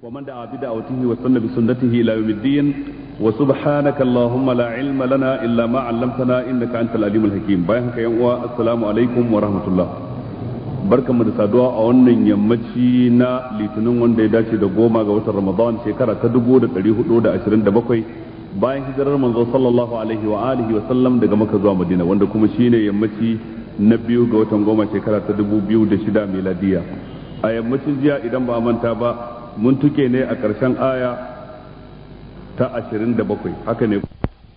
ومن دعا بدعوته واستنى بسنته إلى يوم الدين وسبحانك اللهم لا علم لنا إلا ما علمتنا إنك أنت العليم الحكيم. بايعك يا السلام عليكم ورحمة الله. barkanmu da saduwa a wannan yammaci na litinin wanda ya dace da 10 ga watan Ramadan shekara ta 1427 bayan hijirar manzo sallallahu alaihi wa alihi wa sallam daga Makka zuwa Madina, wanda kuma shine yammaci na 2 ga watan 10 shekara ta 2006 miladiya. A yammacin jiya idan ba manta ba mun tuke ne a ƙarshen aya ta 27, haka ne,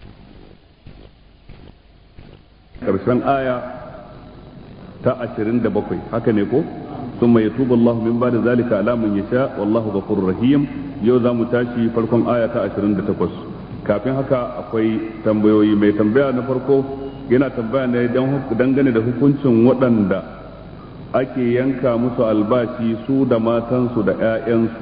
ƙarshen aya ta 27 haka ne ko thumma yatubu Allahu min ba'da zalika ala man yasha wallahu ghafurur rahim. Yau za mu tashi farkon aya ta 28. Kafin haka akwai tambayoyi. Mai tambaya na farko yana tambaya ne dangane da hukuncin waɗanda ake yanka musu albashi su da matansu da 'ya'yansu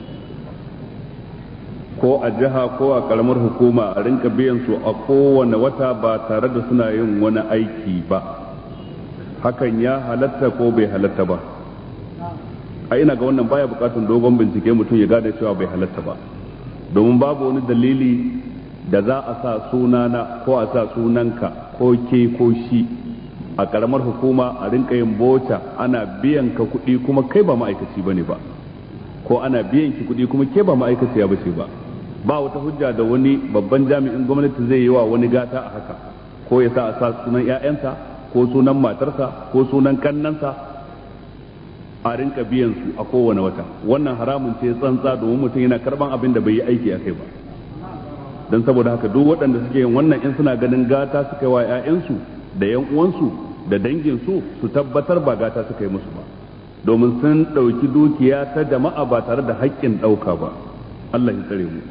ko a jiha ko a karamar hukuma a rinka biyan su a kowane wata ba tare da suna yin wani aiki ba, hakan ya halatta ko bai halatta ba? A ina ga wannan baya bukatun dogon bincike mutum ya gane cewa bai halatta ba, domin babu wani dalili da za a sa sunana ko a sa sunanka ko ke ko shi a karamar hukuma a rinka yin bota ana biyan ka kuɗi kuma kai ba ma'aikaci bane ba, ko ana biyan ki kuɗi kuma ke ba ma'aikaciya bace ba. Ba wata hujja da wani babban jami'in gwamnati zai yi wa wani gata a haka, ko ya sa a sa sunan 'ya'yansa ko sunan matarsa ko sunan kannansa a rinka biyan su a kowane wata. Wannan haramun ce tsantsa, domin mutum yana karban abin da bai yi aiki a kai ba. Don saboda haka duk waɗanda suke yin wannan in suna ganin gata suka yi wa 'ya'yansu da 'yan uwansu da danginsu, su tabbatar ba gata suka yi musu ba, domin sun ɗauki dukiya ta jama'a ba tare da haƙƙin ɗauka ba. Allah ya tsare mu.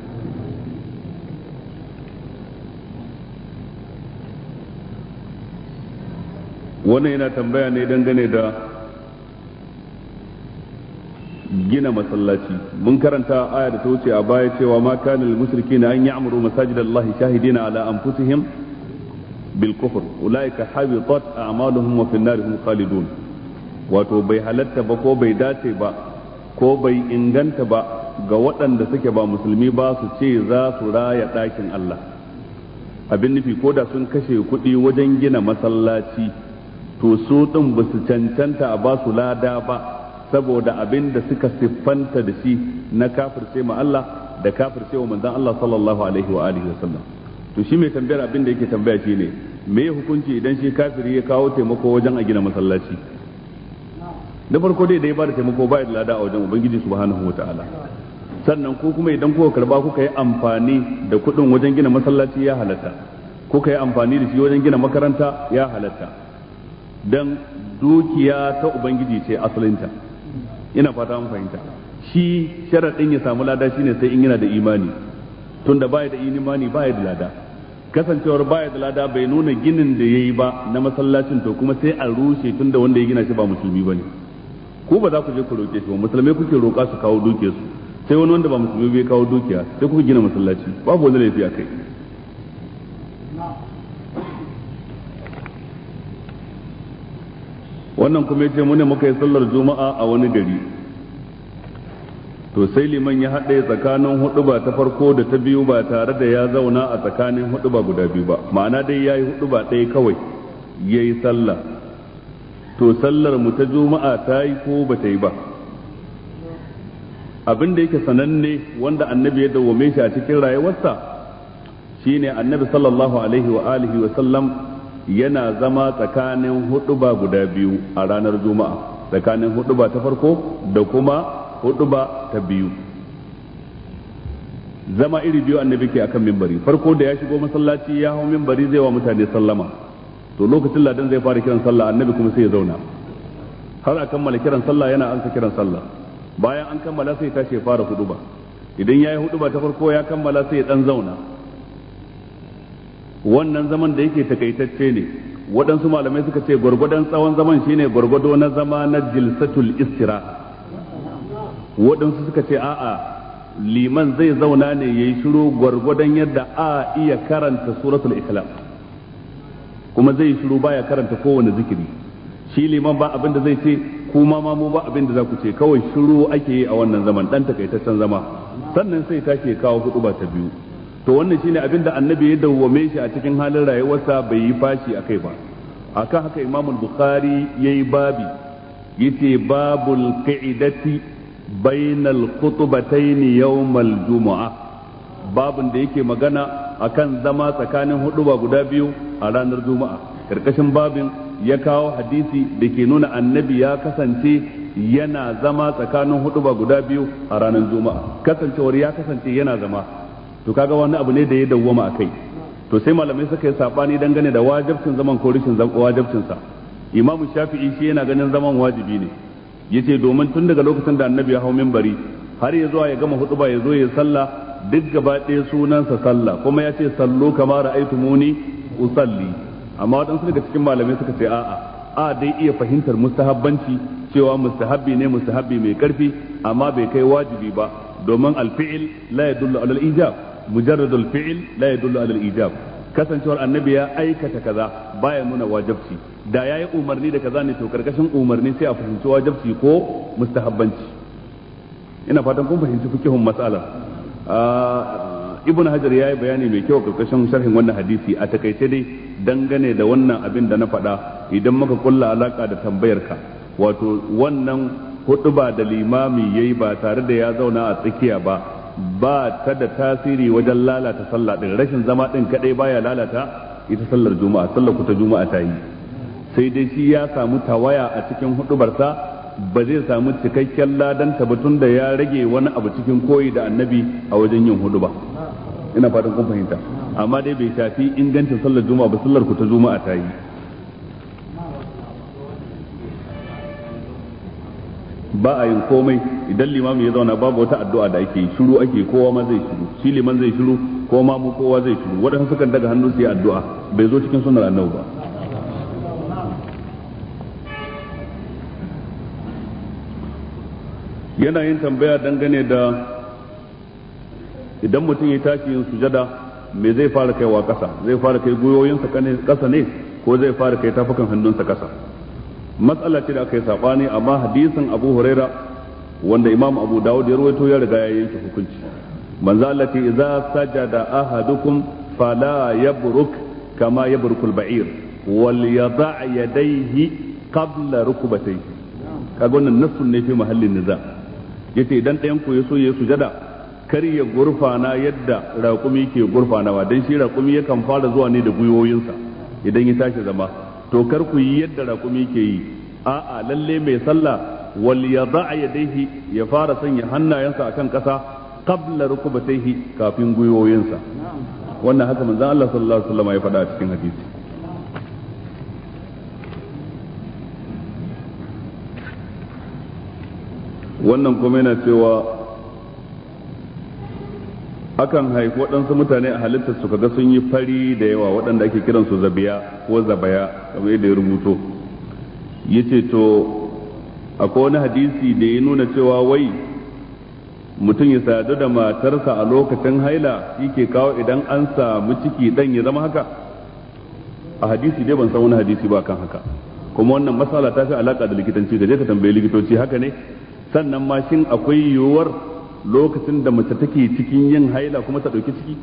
Wannan yana tambaya ne dangane da gina masallaci. Mun karanta aya da ta wuce a baya cewa ma kana lil mushrikeena an ya'muru masajidallahi shahidina ala anfusihim bil kufr ulaika habitat a'maluhum wa fin nar hum khalidun. Wato bai halatta ba ko bai dace ba ko bai inganta ba ga waɗanda suke ba musulmi ba su ce za su raya ɗakin Allah. Abin nufi ko da sun kashe kuɗi wajen gina masallaci, to su ɗin ba su cancanta a ba su lada ba, saboda abin da suka siffanta da shi na kafirce ma Allah da kafirce wa manzon Allah sallallahu alaihi wa alihi wa sallam. To shi mai tambayar abin da yake tambaya shi ne, me hukunci idan shi kafiri ya kawo taimako wajen a gina masallaci? Na farko dai da ya bada taimako ba da lada a wajen ubangiji subhanahu wataala. Sannan ko kuma idan kuka karba kuka yi amfani da kuɗin wajen gina masallaci ya halatta, kuka yi amfani da shi wajen gina makaranta ya halatta, dan dukiya ta ubangiji ce asalinta. Ina fata mun fahimta. Shi sharadin ya samu lada shine sai in yana da imani, tunda baya da imani baya da lada. Kasancewar baya da lada bai nuna ginin da yayi ba na masallacin to kuma sai a rushe, tunda wanda ya gina shi ba musulmi bane. Ku ba za ku je ku roke shi ba, musulmai kuke roƙa su kawo dukiyarsu, sai wani wanda ba musulmi bai kawo dukiya sai kuka gina masallaci, babu wani laifi a kai. Wannan kuma yace mu ne muka yi sallar juma'a a wani gari, to sai liman ya haɗe tsakanin huɗuba ta farko da ta biyu ba tare da ya zauna a tsakanin huɗuba guda biyu ba, ma'ana dai ya yi huɗuba ɗaya kawai ya yi sallah. To sallar mu ta juma'a ta yi ko ba ta yi ba? Abin da yake sananne wanda annabi ya dawwame shi a cikin rayuwarsa shine annabi sallallahu alaihi wa alihi wa sallam yana zama tsakanin huɗuba guda biyu a ranar juma'a, tsakanin huɗuba ta farko da kuma huɗuba ta biyu. Zama iri biyu annabi ke akan mimbari. Farko da ya shigo masallaci ya hau mimbari zai wa mutane sallama, to lokacin ladan zai fara kiran sallah annabi kuma sai ya zauna har a kammala kiran sallah, yana ansa kiran sallah. Bayan an kammala sai tashi ya fara huɗuba. Idan ya yi huɗuba ta farko ya kammala sai ya dan zauna. Wannan zaman da yake takaitacce ne, waɗansu malamai suka ce gwargwadon tsawon zaman shine gwargwado na zama na jilsatul istira. Waɗansu suka ce a'a, liman zai zauna ne yayi shiru gwargwadon yadda a iya karanta suratul ikhlas, kuma zai yi shiru baya karanta kowane zikiri. Shi liman ba abin da zai ce kuma ma mu ba abin da za ku ce, kawai shiru ake yi a wannan zaman dan takaitaccen zama, sannan sai take kawo hutuba ta biyu. To wannan shine abin da annabi ya dawwame shi a cikin halin rayuwarsa, bai yi fashi akai ba. Akan haka Imam Bukhari yayi babi yace babul qa'idati bainal khutbatayn yawmal jumu'ah, babun da yake magana akan zama tsakanin huduba guda biyu a ranar juma'a. Karkashin babin ya kawo hadisi da ke nuna annabi ya kasance yana zama tsakanin huduba guda biyu a ranar juma'a, kasancewar ya kasance yana zama, to kaga wani abu ne da ya dawwama akai. To sai malamai suka yi sabani dangane da wajibcin zaman ko rashin wajibcin sa. Imam Shafi'i shi yana ganin zaman wajibi ne, yace domin tun daga lokacin da annabi ya hau minbari har ya zuwa ya gama hutuba ya zo ya sallah, duk gaba ɗaya sunansa sallah, kuma ya ce sallu kama ra'aytumuni usalli. Amma waɗansu daga cikin malamai suka ce a dai iya fahimtar mustahabbanci, cewa mustahabbi ne, mustahabbi mai karfi, amma bai kai wajibi ba, domin alfi'il la yadullu ala al-ijab, mujarradul fi'il la yadullu ala al-ijab. Kasancewar annabi ya aikata kaza baya nuna wajibci, da yayi umarni da kaza ne to karkashin umarni sai a fahimci wajibci ko mustahabbanci. Ina fatan kun fahimci fikihun mas'ala. Ibn Hajar yayi bayani mai kyau karkashin sharhin wannan hadisi. A takaice dai dangane da wannan abin da na faɗa, idan muka kulla alaka da tambayarka, wato wannan hutuba da limami yayi ba tare da ya zauna a tsakiya ba ta da tasiri wajen lalata sallah din. Rashin zama din kadai baya lalata ita sallar juma'a, sallar ku ta juma'a ta yi, sai dai shi ya samu tawaya a cikin hudubarsa, ba zai samu cikakken ladan tabbatun da ya rage wani abu cikin koyi da annabi a wajen yin huduba. Ina fatan kun fahimta, amma dai bai shafi ingancin sallar juma'a ba, sallar ku ta juma'a ta yi. Ba a yin komai idan limami ya zauna, babu wata addu'a da ake yi, shiru ake, kowa ma zai shiru, shi liman zai shiru, ko ma mu kowa zai shiru. Wadansu sukan daga hannu su yi addu'a, bai zo cikin sunnar annabi ba. Yana yin tambaya dangane da idan mutum ya tashi yin sujada, me zai fara kaiwa ƙasa? Zai fara kai gwiwoyinsa ƙasa ne, ko zai fara kai tafukan hannunsa ƙasa? Matsala ce da aka yi saɓani, amma hadisin Abu Huraira wanda Imam Abu Dawud ya rawaito ya riga ya yanke hukunci. Manzo Allah ce idza sajada ahadukum fala yabruk kama yabrukul ba'ir wal yada' yadayhi qabla rukbatayhi. Kaga wannan nassun ne fi mahallin niza. Yace idan ɗayan ku ya so ya sujada, kar ya gurfana yadda raƙumi ke gurfanawa, dan shi raƙumi yakan fara zuwa ne da gwiwoyinsa idan ya tashi zama. To kar ku yi yadda raƙumi ke yi, a'a lalle mai sallah wal yada'a yadayhi, ya fara sanya hannayensa akan ƙasa qabla rukbatayhi, kafin gwiwoyinsa. Wannan haka manzon Allah sallallahu alaihi wasallam ya faɗa a cikin hadisi. Wannan kuma yana cewa akan haifi waɗansu mutane a halittar su kaga sun yi fari da yawa, waɗanda ake kiran su zabiya ko zabaya kamar yadda ya rubuto. Yace to akwai wani hadisi da ya nuna cewa wai mutum ya sadu da matarsa a lokacin haila shi ke kawo idan an samu ciki dan ya zama haka? A hadisi dai ban san wani hadisi ba kan haka, kuma wannan masala ta fi alaka da likitanci, da je ka tambayi likitoci haka ne. Sannan ma shin akwai yiwuwar lokacin da mace take cikin yin haila kuma ta ɗauki ciki?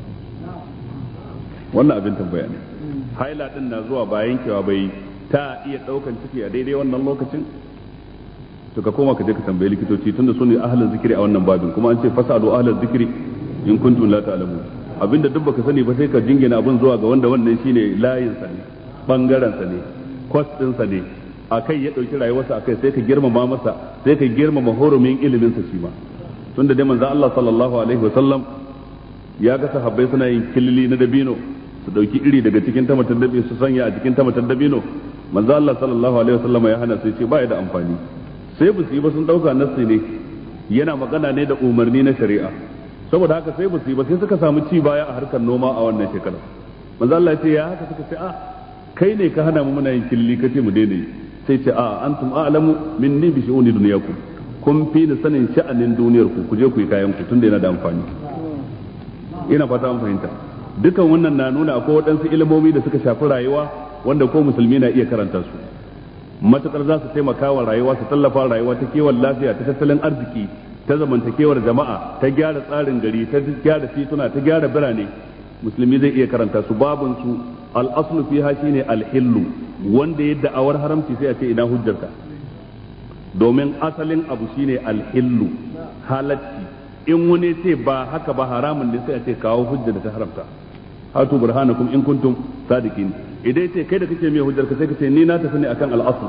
Wannan abin tambaya ne. Haila din na zuwa ba yankewa bai, ta iya ɗaukan ciki a daidai wannan lokacin? To ka koma ka je ka tambayi likitoci, tunda su ne ahlul zikiri a wannan babin, kuma an ce fasalu ahlul zikiri in kuntum la ta'lamun. Abinda duk baka sani ba sai ka jingina abin zuwa ga wanda wannan shine layin sa ne, bangaren sa ne, kwas din sa ne, akai ya dauki rayuwarsa akai, sai ka girmama masa, sai ka girmama hurumin ilimin sa shi ma. Tunda dai manzo Allah sallallahu alaihi wasallam ya ga sahabbai suna yin kilili na dabino, su dauki iri daga cikin tamatan dabino su sanya a cikin tamatan dabino. Manzo Allah sallallahu alaihi wasallam ya hana, sai ce ba ya da amfani. Sai bu su yi ba, sun dauka nassi ne, yana magana ne da umarni na shari'a. Saboda haka sai bu su yi ba, sai suka samu ci baya a harkar noma a wannan shekara. Manzo Allah ya ce ya haka, suka ce a kai ne ka hana mu muna yin kilili, kace mu daina yi. Sai ce a antum a'lamu minni bi shu'uni dunyakum, kun fi ni sanin sha'anin duniyar ku je ku yi kayan ku tunda yana da amfani. Ina fata an fahimta. Dukan wannan na nuna akwai waɗansu ilimomi da suka shafi rayuwa wanda ko musulmi na iya karanta su. matukar za su taimaka wa rayuwa su tallafa rayuwa ta kiwon lafiya ta tattalin arziki ta zamantakewar jama'a ta gyara tsarin gari ta gyara tituna ta gyara birane musulmi zai iya karanta su babun su al-aslu fiha shine al-hillu wanda ya da'awar haramci sai a ce ina hujjarka domin asalin abu shine al-hillu halatti in wani ce ba haka ba haramun ne sai a ce kawo hujjar da ta haramta hatu burhanakum in kuntum sadiqin idan ce kai da kake mai hujjar ka sai ka ce ni na tafi ne akan al-asl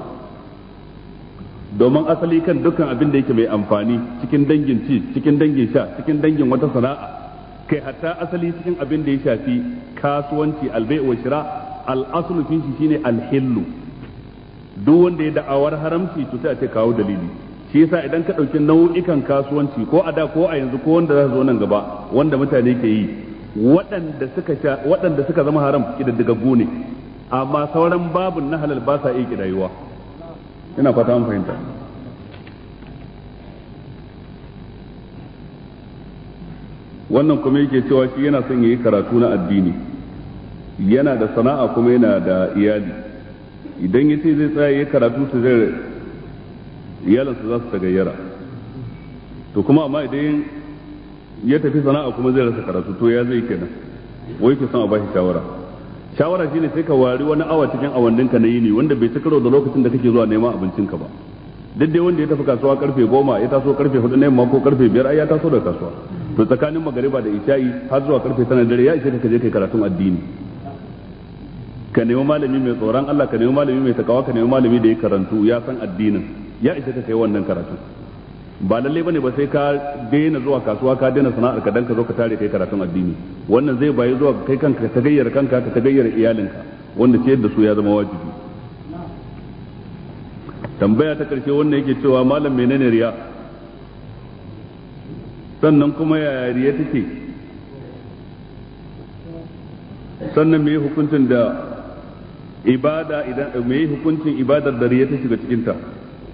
domin asali kan dukkan abin da yake mai amfani cikin dangin ci cikin dangin sha cikin dangin wata sana'a kai hatta asali cikin abin da ya shafi kasuwanci al-bai' wa shira al-aslu fi shi shine al-hillu duk wanda ya da'awar haramci to sai a ce kawo dalili shi yasa idan ka dauki nau'ikan kasuwanci ko a da ko a yanzu ko wanda za su zo nan gaba wanda mutane ke yi waɗanda suka zama haram kididdigaggu ne amma sauran babun na halal ba sa iya kidayuwa ina fata an fahimta wannan kuma yake cewa shi yana son yayi karatu na addini yana da sana'a kuma yana da iyali idan yace zai tsaya yayi karatu su zai iyalansa za su tagayyara to kuma amma idan ya tafi sana'a kuma zai rasa karatu to ya zai kenan wai ke son a bashi shawara shine sai ka wari wani awa cikin awanninka na yini wanda bai ci karo da lokacin da kake zuwa neman abincinka ba duk dai wanda ya tafi kasuwa karfe 10 ya taso karfe 4 na yamma ko karfe 5 ai ya taso da kasuwa to tsakanin magariba da isha'i har zuwa karfe 9 dare ya ishe ka je kai karatun addini ka nemi malami mai tsoron Allah ka nemi malami mai takawa ka nemi malami da ya karantu ya san addinin ya ishe ka kai wannan karatu ba lalle bane ba sai ka daina zuwa kasuwa ka daina sana'ar ka dan ka zo ka tare kai karatun addini wannan zai bayi zuwa kai kanka ka tagayyar kanka ka tagayyar iyalinka wanda ce da su ya zama wajibi tambaya ta karshe wannan yake cewa malam menene riya sannan kuma yaya riya take sannan me hukuncin da ibada idan me hukuncin ibadar da riya ta shiga cikin ta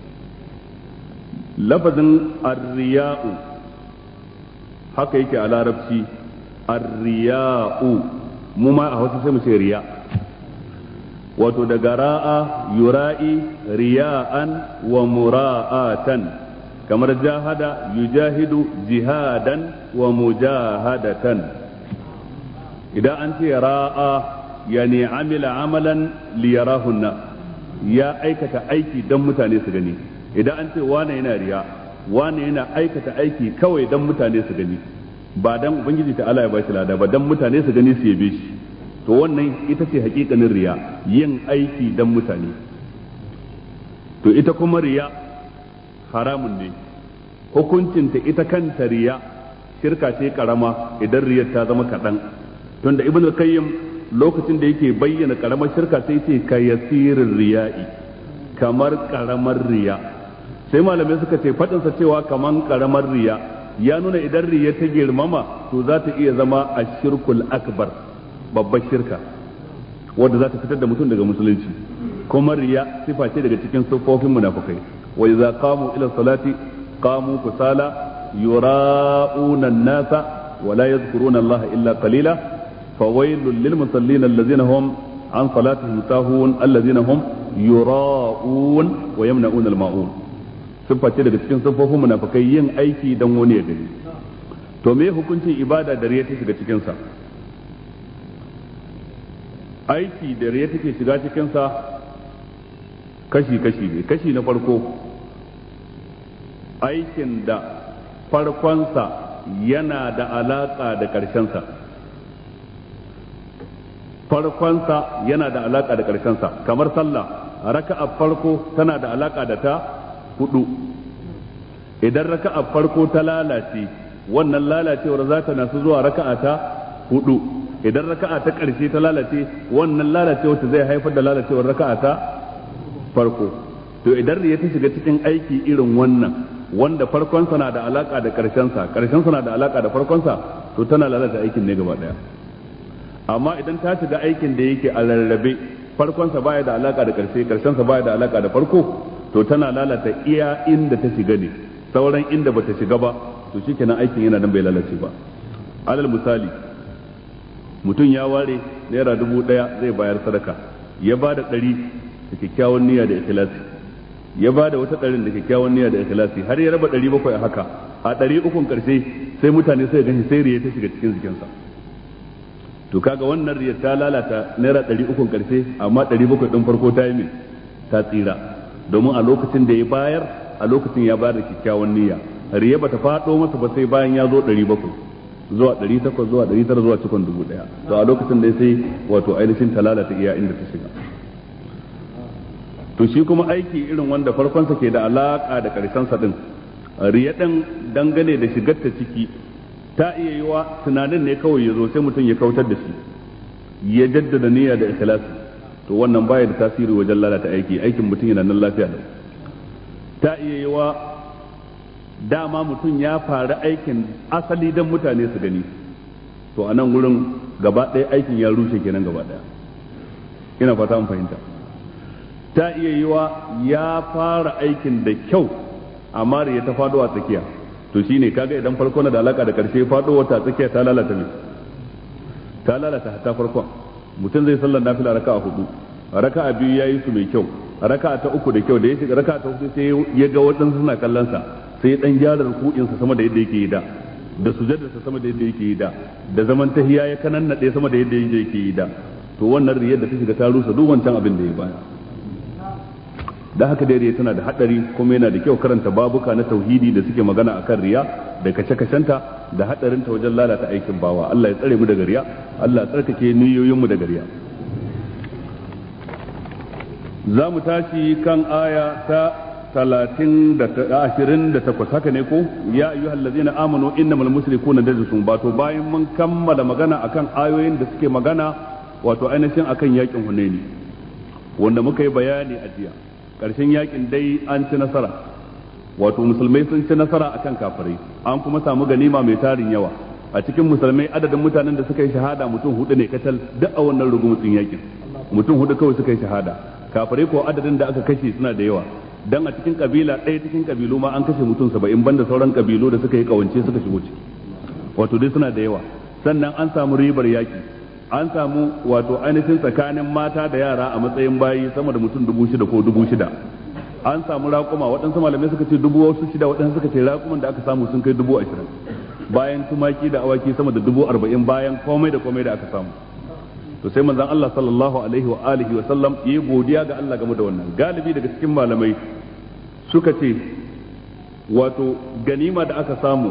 lafazin arriya'u haka yake a larabci arriya'u mu ma a hausa sai mu ce riya wato daga ra'a yura'i riya'an wa mura'atan kamar jahada yujahidu jihadan wa mujahadatan idan an ce ra'a yani amila amalan liyarahu ya aikata aiki don mutane su gani idan an ce wane yana riya wane yana aikata aiki kawai dan mutane su gani ba dan ubangiji ta Allah ya bashi lada ba dan mutane su gani su yabe shi to wannan ita ce hakikanin riya yin aiki dan mutane to ita kuma riya haramun ne hukuncinta ita kanta riya shirka ce karama idan riyar ta zama kaɗan tunda ibn al-qayyim lokacin da yake bayyana karamar shirka sai ce ka yasirin riya'i kamar karamar riya sai malamai suka ce faɗinsa cewa kaman karamar riya ya nuna idan riya ta girmama to za ta iya zama a shirkul akbar babbar shirka wadda za ta fitar da mutum daga musulunci kuma riya sifa ce daga cikin siffofin munafikai wa idza qamu ila salati qamu kusala yura'una an-nasa wa la yadhkuruna Allah illa qalila fawailul lil musallin alladhina hum an salatihim sahun alladhina hum yura'un wa yamna'una al-ma'un siffa ce daga cikin siffofin munafikai yin aiki dan wani ya gani to me hukuncin ibada da riya ta shiga cikin sa aiki da riya take shiga cikin sa kashi ne kashi na farko aikin da farkon sa yana da alaka da karshen sa farkon sa yana da alaka da karshen sa kamar sallah raka'a farko tana da alaka da ta hudu idan raka'a farko ta lalace wannan lalacewar za ta nasu zuwa raka'a ta hudu idan raka'a ta ƙarshe ta lalace wannan lalacewar ta zai haifar da lalacewar raka'a ta farko to idan riya ta shiga cikin aiki irin wannan wanda farkon sa na da alaka da ƙarshen sa ƙarshen sa na da alaka da farkon sa to tana lalata aikin ne gaba daya amma idan ta shiga aikin da yake a rarrabe farkon sa baya da alaka da ƙarshe ƙarshen sa baya da alaka da farko to tana lalata iya inda ta shiga ne sauran inda bata shiga ba to shikenan aikin yana nan bai lalace ba alal misali mutum ya ware naira 1000 zai bayar sadaka ya ba da 100 da kyakkyawan niyya da ikhlasi ya ba da wata ɗarin da kyakkyawan niyya da ikhlasi har ya raba 700 a haka a 300 karshe sai mutane sai ganin sai riya ta shiga cikin jikinsa to kaga wannan riya ta lalata naira 300 karshe amma 700 din farko ta yi mai ta tsira domin a lokacin da ya bayar a lokacin ya bayar da kyakkyawan niyya riya bata fado masa ba sai bayan ya zo 700 zuwa 800 zuwa 900 zuwa cikin 1000 to a lokacin da sai wato ainihin ta lalata iya inda ta shiga to shi kuma aiki irin wanda farkonsa ke da alaka da karshensa din riya din dangane da shigar ta ciki ta iya yi wa tunanin ne kawai ya zo sai mutum ya kautar da shi ya jaddada niyya da ikhlasi to wannan baya da tasiri wajen lalata aikin mutum yana nan lafiya da ta iya yi wa dama mutum ya fara aikin asali don mutane su gani to a nan gurin gaba ɗaya aikin ya rushe kenan gaba ɗaya ina fata an fahimta ta iya yi wa ya fara aikin da kyau amma ya ta faɗo a tsakiya to shine kaga idan farko na da alaka da karshe faɗo wata tsakiya ta lalata me ta lalata hatta farkon mutum zai sallar nafila raka'a 4 raka'a 2 yayi su mai kyau raka'a ta 3 da kyau da ya shiga raka'a ta 4 sai ya ga waɗansu suna kallon sa sai ya dan gyara ruku'in sa sama da yadda yake yi da sujudar sa sama da yadda yake yi da zaman tahiyya ya kanannade sama da yadda yake yi to wannan riyar da ta shiga ta rusa duk wancan abin da ya baya da haka dai riya tana da hadari kuma yana da kyau karanta babuka na tauhidi da suke magana akan riya da kace-kacenta da hadarin ta wajen lalata aikin bawa Allah ya tsare mu daga riya Allah ya tsarkake niyoyin mu daga riya za mu tashi kan aya ta 28 haka ne ko ya ayyuhal ladzina amanu innamal mushrikuuna najasun bato bayan mun kammala magana akan ayoyin da suke magana wato ainihin akan yakin Hunaini wanda muka yi bayani a jiya ƙarshen yakin dai an ci nasara wato musulmai sun ci nasara akan kafirai an kuma samu ganima mai tarin yawa a cikin musulmai adadin mutanen da suka yi shahada mutum 4 ne katal duk a wannan rugumutsin yakin mutum 4 kawai suka yi shahada kafirai ko adadin da aka kashe suna da yawa dan a cikin kabila ɗaya cikin kabilu ma an kashe mutum 70 banda sauran kabilu da suka yi kawance suka shigo ciki wato dai suna da yawa sannan an samu ribar yaki an samu wato ainihin tsakanin mata da yara a matsayin bayi sama da mutum 6,000 ko 6,000 an samu raƙuma waɗansu malamai suka ce 6,000 waɗansu suka ce raƙuman da aka samu sun kai 20,000 bayan tumaki da awaki sama da 40,000 bayan komai da komai da aka samu to sai manzon Allah sallallahu alaihi wa alihi wa sallam yi godiya ga Allah game da wannan galibi daga cikin malamai suka ce wato ganima da aka samu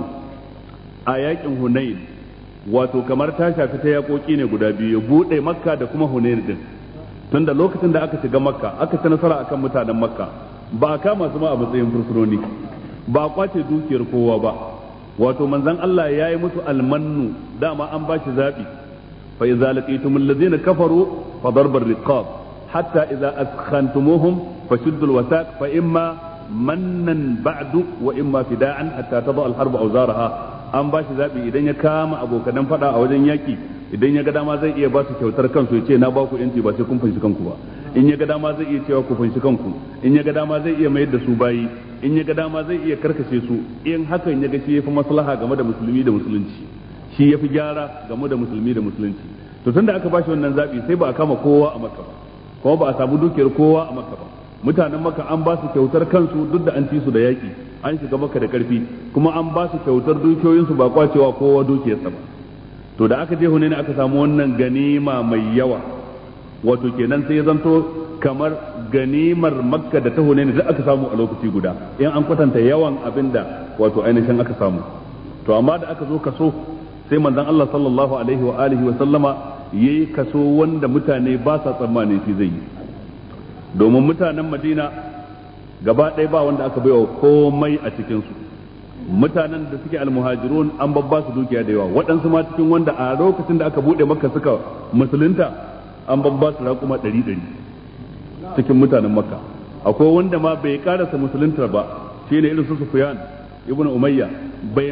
a yakin Hunain wato kamar ta shafi ta yakoki ne guda biyu ya bude Makka da kuma Hunain din tunda lokacin da aka shiga Makka aka ci nasara akan mutanen Makka ba a kama su ma a matsayin fursunoni ba a kwace dukiyar kowa ba wato manzon Allah ya yi musu almannu dama an ba shi zabi fa idza laqitumul ladzina kafaru fa darbar riqab hatta idza askhantumuhum fashuddul wasaq fa imma mannan ba'du wa imma fida'an hatta tada al-harb awzaraha an ba shi zabi idan ya kama abokan fada a wajen yaki idan ya ga dama zai iya ba su kyautar kansu ya ce na ba ku yanci ba sai kun fanshi kanku ba in ya ga dama zai iya cewa ku fanshi kanku in ya ga dama zai iya mayar da su bayi in ya ga dama zai iya karkace su in hakan ya ga shi yafi maslaha game da musulmi da musulunci shi yafi gyara game da musulmi da musulunci to tunda aka ba shi wannan zabi sai ba a kama kowa a Makka ba kuma ba a samu dukiyar kowa a Makka ba mutanen Makka an ba su kyautar kansu duk da an ci su da yaki an shiga Makka da karfi kuma an ba su kyautar dukiyoyinsu ba kwacewa kowa dukiyarsa ba to da aka je Hunain aka samu wannan ganima mai yawa wato kenan sai ya zanto kamar ganimar Makka da ta Hunain da aka samu a lokaci guda in an kwatanta yawan abinda wato ainihin aka samu to amma da aka zo kaso sai manzon Allah sallallahu alaihi wa alihi wa sallama yayi kaso wanda mutane ba sa tsammanin shi zai yi domin mutanen Madina gaba ɗaya ba wanda aka baiwa komai a cikin su mutanen da suke almuhajirun an babba su dukiya da yawa waɗansu ma cikin wanda a lokacin da aka buɗe Makka suka musulunta an babba su raƙuma 100 cikin mutanen Makka akwai wanda ma bai karasa musulunta ba shine irin su Sufyan ibn Umayya bai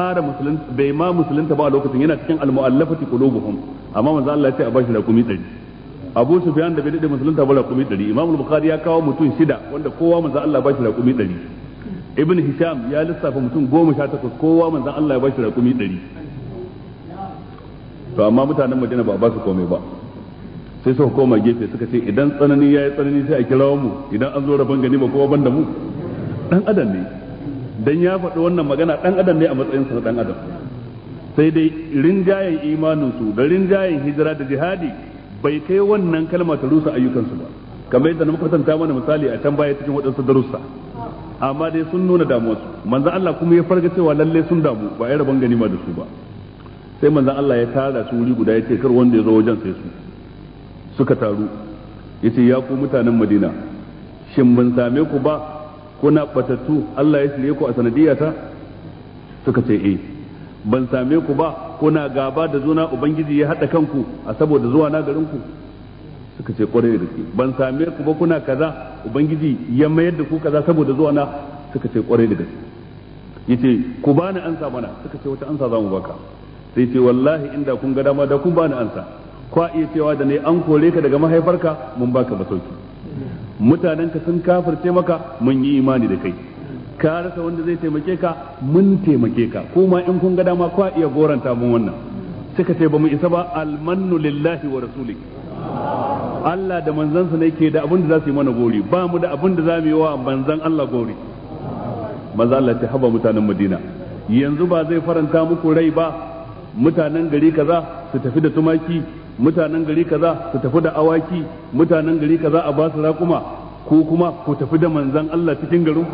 ma musulunta ba a lokacin yana cikin almu'allafati qulubuhum amma manzo Allah ya ce a bashi raƙumi 100 Abu Sufyan da bai dade musulunta ba raƙumi 100 Imam Bukhari ya kawo mutum 6 wanda kowa manzo Allah ba shi raƙumi 100 Ibn Hisham ya lissafa mutum 18 kowa manzo Allah ya ba shi raƙumi 100 to amma mutanen Madina ba ba su komai ba sai suka koma gefe suka ce idan tsanani yayi tsanani sai a kirawo mu idan an zo rabon ganima kowa banda mu. Dan adam ne dan ya faɗi wannan magana, dan adam ne a matsayin sa na dan adam. Sai dai rinjayen imanin su da rinjayen hijira da jihadi bai kai wannan kalma ta rusa ayyukansu ba, kamar yadda na kwatanta mana misali a can baya cikin waɗansu darussa. Amma dai sun nuna damuwarsu, manzon Allah kuma ya farga cewa lalle sun damu ba ya rabon ganima da su ba. Sai manzon Allah ya tara su wuri guda ya ce kar wanda ya zo wajen sai su suka taru, ya ce ya ku mutanen Madina, shin ban same ku ba kuna batattu Allah ya shirye ku a sanadiyata? Suka ce eh. Ban same ku ba kuna gaba da juna ubangiji ya haɗa kanku a saboda zuwa na garin ku? Suka ce kwarai da gaske. Ban same ku ba kuna kaza ubangiji ya mayar da ku kaza saboda zuwa na? Suka ce kwarai da gaske. Yace ku bani ansa mana. Suka ce wata ansa zamu baka. Sai ce wallahi inda kun ga dama da kun bani ansa. Kwa iya cewa da ne an kore ka daga mahaifarka mun baka masauki, mutanenka sun kafirce maka mun yi imani da kai, ka rasa wanda zai taimake ka mun taimake ka, kuma in kun ga dama kwa iya goranta mun wannan. Suka ce ba mu isa ba, almannu lillahi wa rasuli, Allah da manzansa ne ke da abin da za su yi mana gori, ba mu da abin da za mu yi wa manzan Allah gori. Manzan Allah ce haba mutanen Madina, yanzu ba zai faranta muku rai ba mutanen gari kaza su tafi da tumaki, mutanen gari kaza su tafi da awaki, mutanen gari kaza a ba su raƙuma, ko kuma ku tafi da manzan Allah cikin garinku.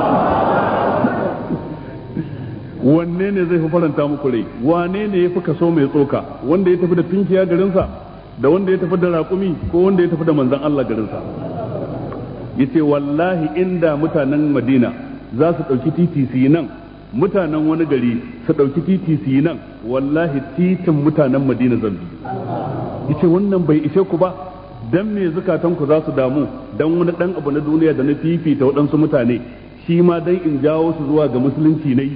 Wanne ne zai fi faranta muku rai? Wane ne ya fi kaso mai tsoka? Wanda ya tafi da tunkiya garinsa, da wanda ya tafi da raƙumi, ko wanda ya tafi da manzan Allah garinsa? Yace wallahi inda mutanen Madina za su ɗauki titi su yi nan, mutanen wani gari su ɗauki titi su yi nan, wallahi titin mutanen Madina zan bi. Yace wannan bai ishe ku ba, dan me zukatanku za su damu dan wani dan abu na duniya da na fifita waɗansu mutane, shi ma dan in jawo su zuwa ga musulunci ne,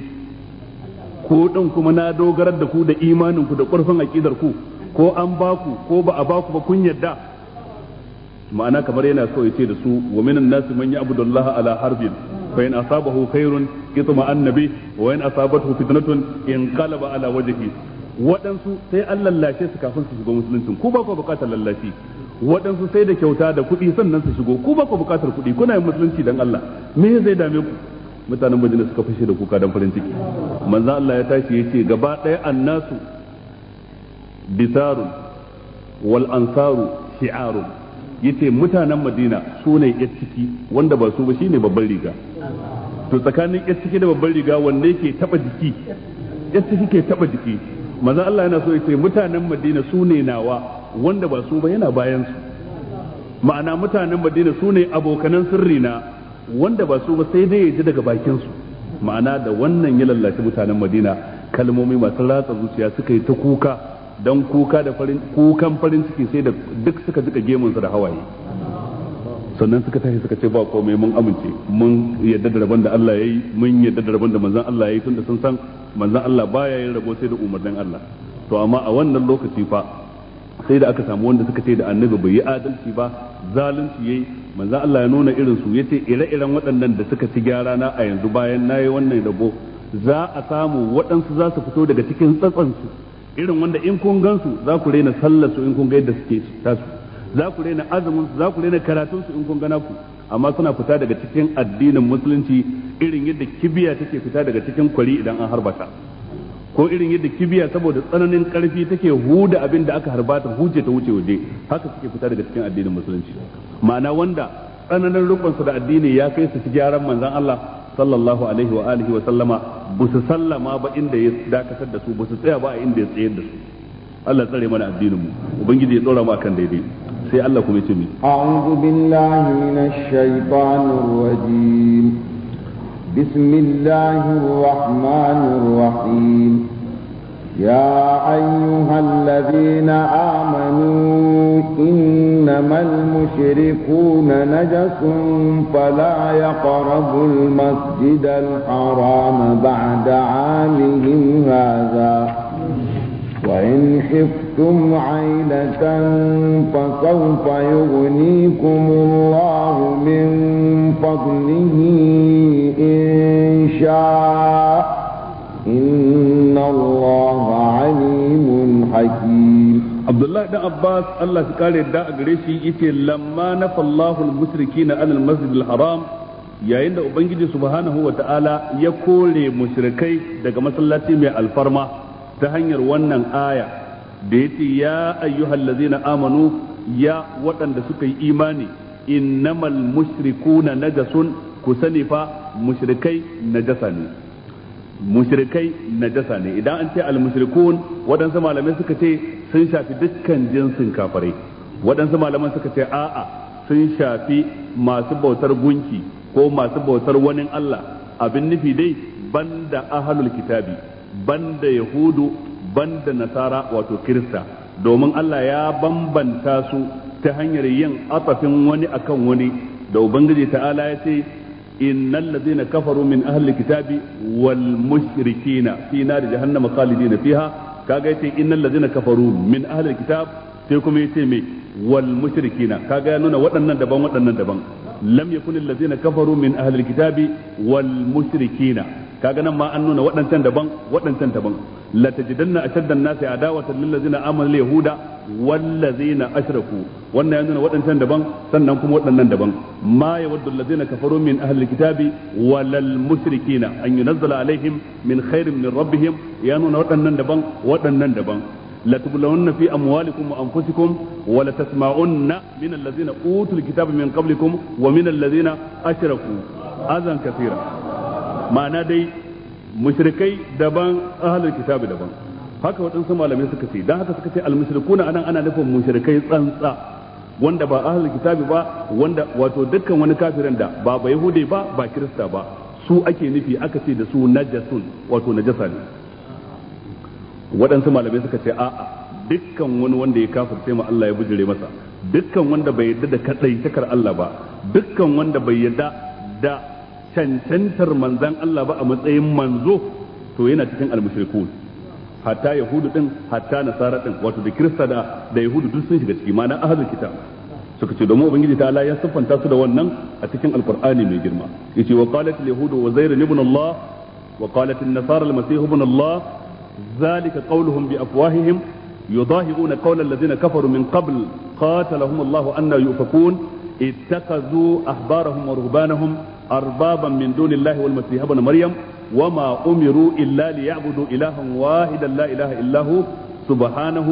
ko dan kuma na dogarar da ku da imanin ku da ƙarfin aqidar ku, ko an baku ko ba a baku ba kun yadda. Ma'ana kamar yana so ya ce da su wa minan nasi man ya'budu Allah ala harbin fa in asabahu khairun itma annabi wa in asabathu fitnatun inqalaba ala wajhihi. Waɗansu sai an lallashe su kafin su shiga musulunci, ku ba ku buƙatar lallashi. Waɗansu sai da kyauta da kuɗi sannan su shigo, ku ba ku buƙatar kuɗi, kuna yin musulunci dan Allah, me zai dame ku? Mutanen Madina suka fashe da kuka dan farin ciki. Manzo Allah ya tashi yace gaba ɗaya annasu bisarun wal ansaru shi'arun. Yace mutanen Madina su ne yar ciki, wanda ba su ba shine babban riga. To tsakanin yar ciki da babban riga wanda yake taba jiki? Yar ciki ke taba jiki. Manzo Allah yana so yace mutanen Madina su ne nawa, wanda ba su ba yana bayan su. Ma'ana mutanen Madina su ne abokanan sirri na, wanda ba su ba sai dai ya ji daga bakin su. Ma'ana da wannan ya lallashi mutanen Madina, kalmomi masu ratsa zuciya suka yi ta kuka, dan kuka da kukan farin ciki sai da duk suka jika gemun su da hawaye. Sannan suka tashi suka ce ba komai, mun amince, mun yadda da rabon da Allah yayi, mun yadda da rabon da manzon Allah yayi, tunda sun san manzon Allah baya yin rabo sai da umarnin Allah. To amma a wannan lokaci fa sai da aka samu wanda suka ce da annabi bai yi adalci ba, zalunci yayi. Manzon Allah ya nuna irin su, yace ire-iren waɗannan da suka ci gyara na a yanzu bayan nayi wannan rabo, za a samu waɗansu za su fito daga cikin tsatsansu, irin wanda in kun gansu za ku rena sallar su in kun ga yadda suke tasu, za ku rena azumin su, za ku rena karatun su in kun gana ku, amma suna fita daga cikin addinin musulunci irin yadda kibiya take fita daga cikin kwari idan an harbata, ko irin yadda kibiya saboda tsananin karfi take huda abin da aka harbata huje ta wuce waje, haka suke fita daga cikin addinin musulunci. Ma'ana wanda tsananin rukunsu da addini ya kai su ci gyaran manzon Allah sallallahu alaihi wa alihi wa sallama, ba su sallama ba inda ya dakatar da su, ba su tsaya ba a inda ya tsayar da su. Allah tsare mana addinin mu, ubangiji ya tsora mu akan daidai. sai Allah kuma ya ce mi a'udhu billahi minash shaitanir rajim bismillahir rahmanir rahim يا أيها الذين آمنوا إنما المشركون نجس فلا يقربوا المسجد الحرام بعد عامهم هذا وإن خفتم عيلة فسوف يغنيكم الله من فضله إن شاء إن الله عليم حكيم. عبد Abdullahi dan Abbas Allah shi kare da a gare shi yace lamma nafallahu al-mushrikeena an al-masjid al-haram yayin da ubangiji subhanahu wa ta'ala ya kore mushrikai daga masallaci mai alfarma ta hanyar wannan aya da yace ya ayyuhallazina amanu ya waɗanda suka yi imani innamal mushrikuna najasun ku sani fa mushrikai najasa ne mushrikai najasa ne idan an ce al-mushrikun waɗansu malamai suka ce sun shafi dukkan jinsin kafirai waɗansu malaman suka ce a'a sun shafi masu bautar gunki ko masu bautar wani Allah abin nufi dai banda ahlul kitabi banda yahudu banda nasara wato kirista domin Allah ya bambanta su ta hanyar yin atafin wani akan wani da ubangiji ta'ala ya ce innal ladina kafaru min ahli kitabi wal mushrikina fi nar jahannama khalidina fiha kaga yace innal ladina kafaru min ahli kitab sai kuma yace me wal mushrikina kaga ya nuna waɗannan daban lam yakun alladhina kafaru min ahli alkitabi wal mushrikina kaga nan ma an nuna waɗancan daban la tajidanna ashadda an-nasi adawatan lil ladzina amanu yahuda wal ladzina ashraku wannan ya nuna waɗancan daban sannan kuma waɗannan daban ma yawaddu alladhina kafaru min ahli alkitabi wal mushrikina an yunzala alaihim min khairin min rabbihim ya nuna waɗannan daban لتبلون في أموالكم وأنفسكم ولتسمعن من الذين أوتوا الكتاب من قبلكم ومن الذين أشركوا أذى كثيرا معنى دي مشركي دبان أهل الكتاب دبان haka waɗansu malamai suka ce don haka suka ce almushrikuna anan ana nufin mushrikai tsantsa wanda ba ahlul kitabi ba wanda wato dukkan wani kafirin da ba yahudi ba kirista ba su ake nufi aka ce da su najasun wato najasa ne waɗansu malamai suka ce a'a dukkan wani wanda ya kafirce ma Allah ya bujire masa dukkan wanda bai yarda da kadaitakar Allah ba dukkan wanda bai yarda da cancantar manzan Allah ba a matsayin manzo to yana cikin almushrikun hatta yahudu din hatta nasara din wato da kirista da yahudu duk sun shiga ciki ma'ana ahlul kitab suka ce domin ubangiji ta Allah ya siffanta su da wannan a cikin alqur'ani mai girma yace wa qalat al-yahudu wa zair ibn Allah wa qalat an-nasara al-masih ibn Allah ذلك قولهم بأفواههم يضاهئون قول الذين كفروا من قبل قاتلهم الله أن يؤفكون اتخذوا أحبارهم ورهبانهم أربابا من دون الله والمسيح ابن مريم وما أمروا إلا ليعبدوا إلها واحدا لا إله إلا هو سبحانه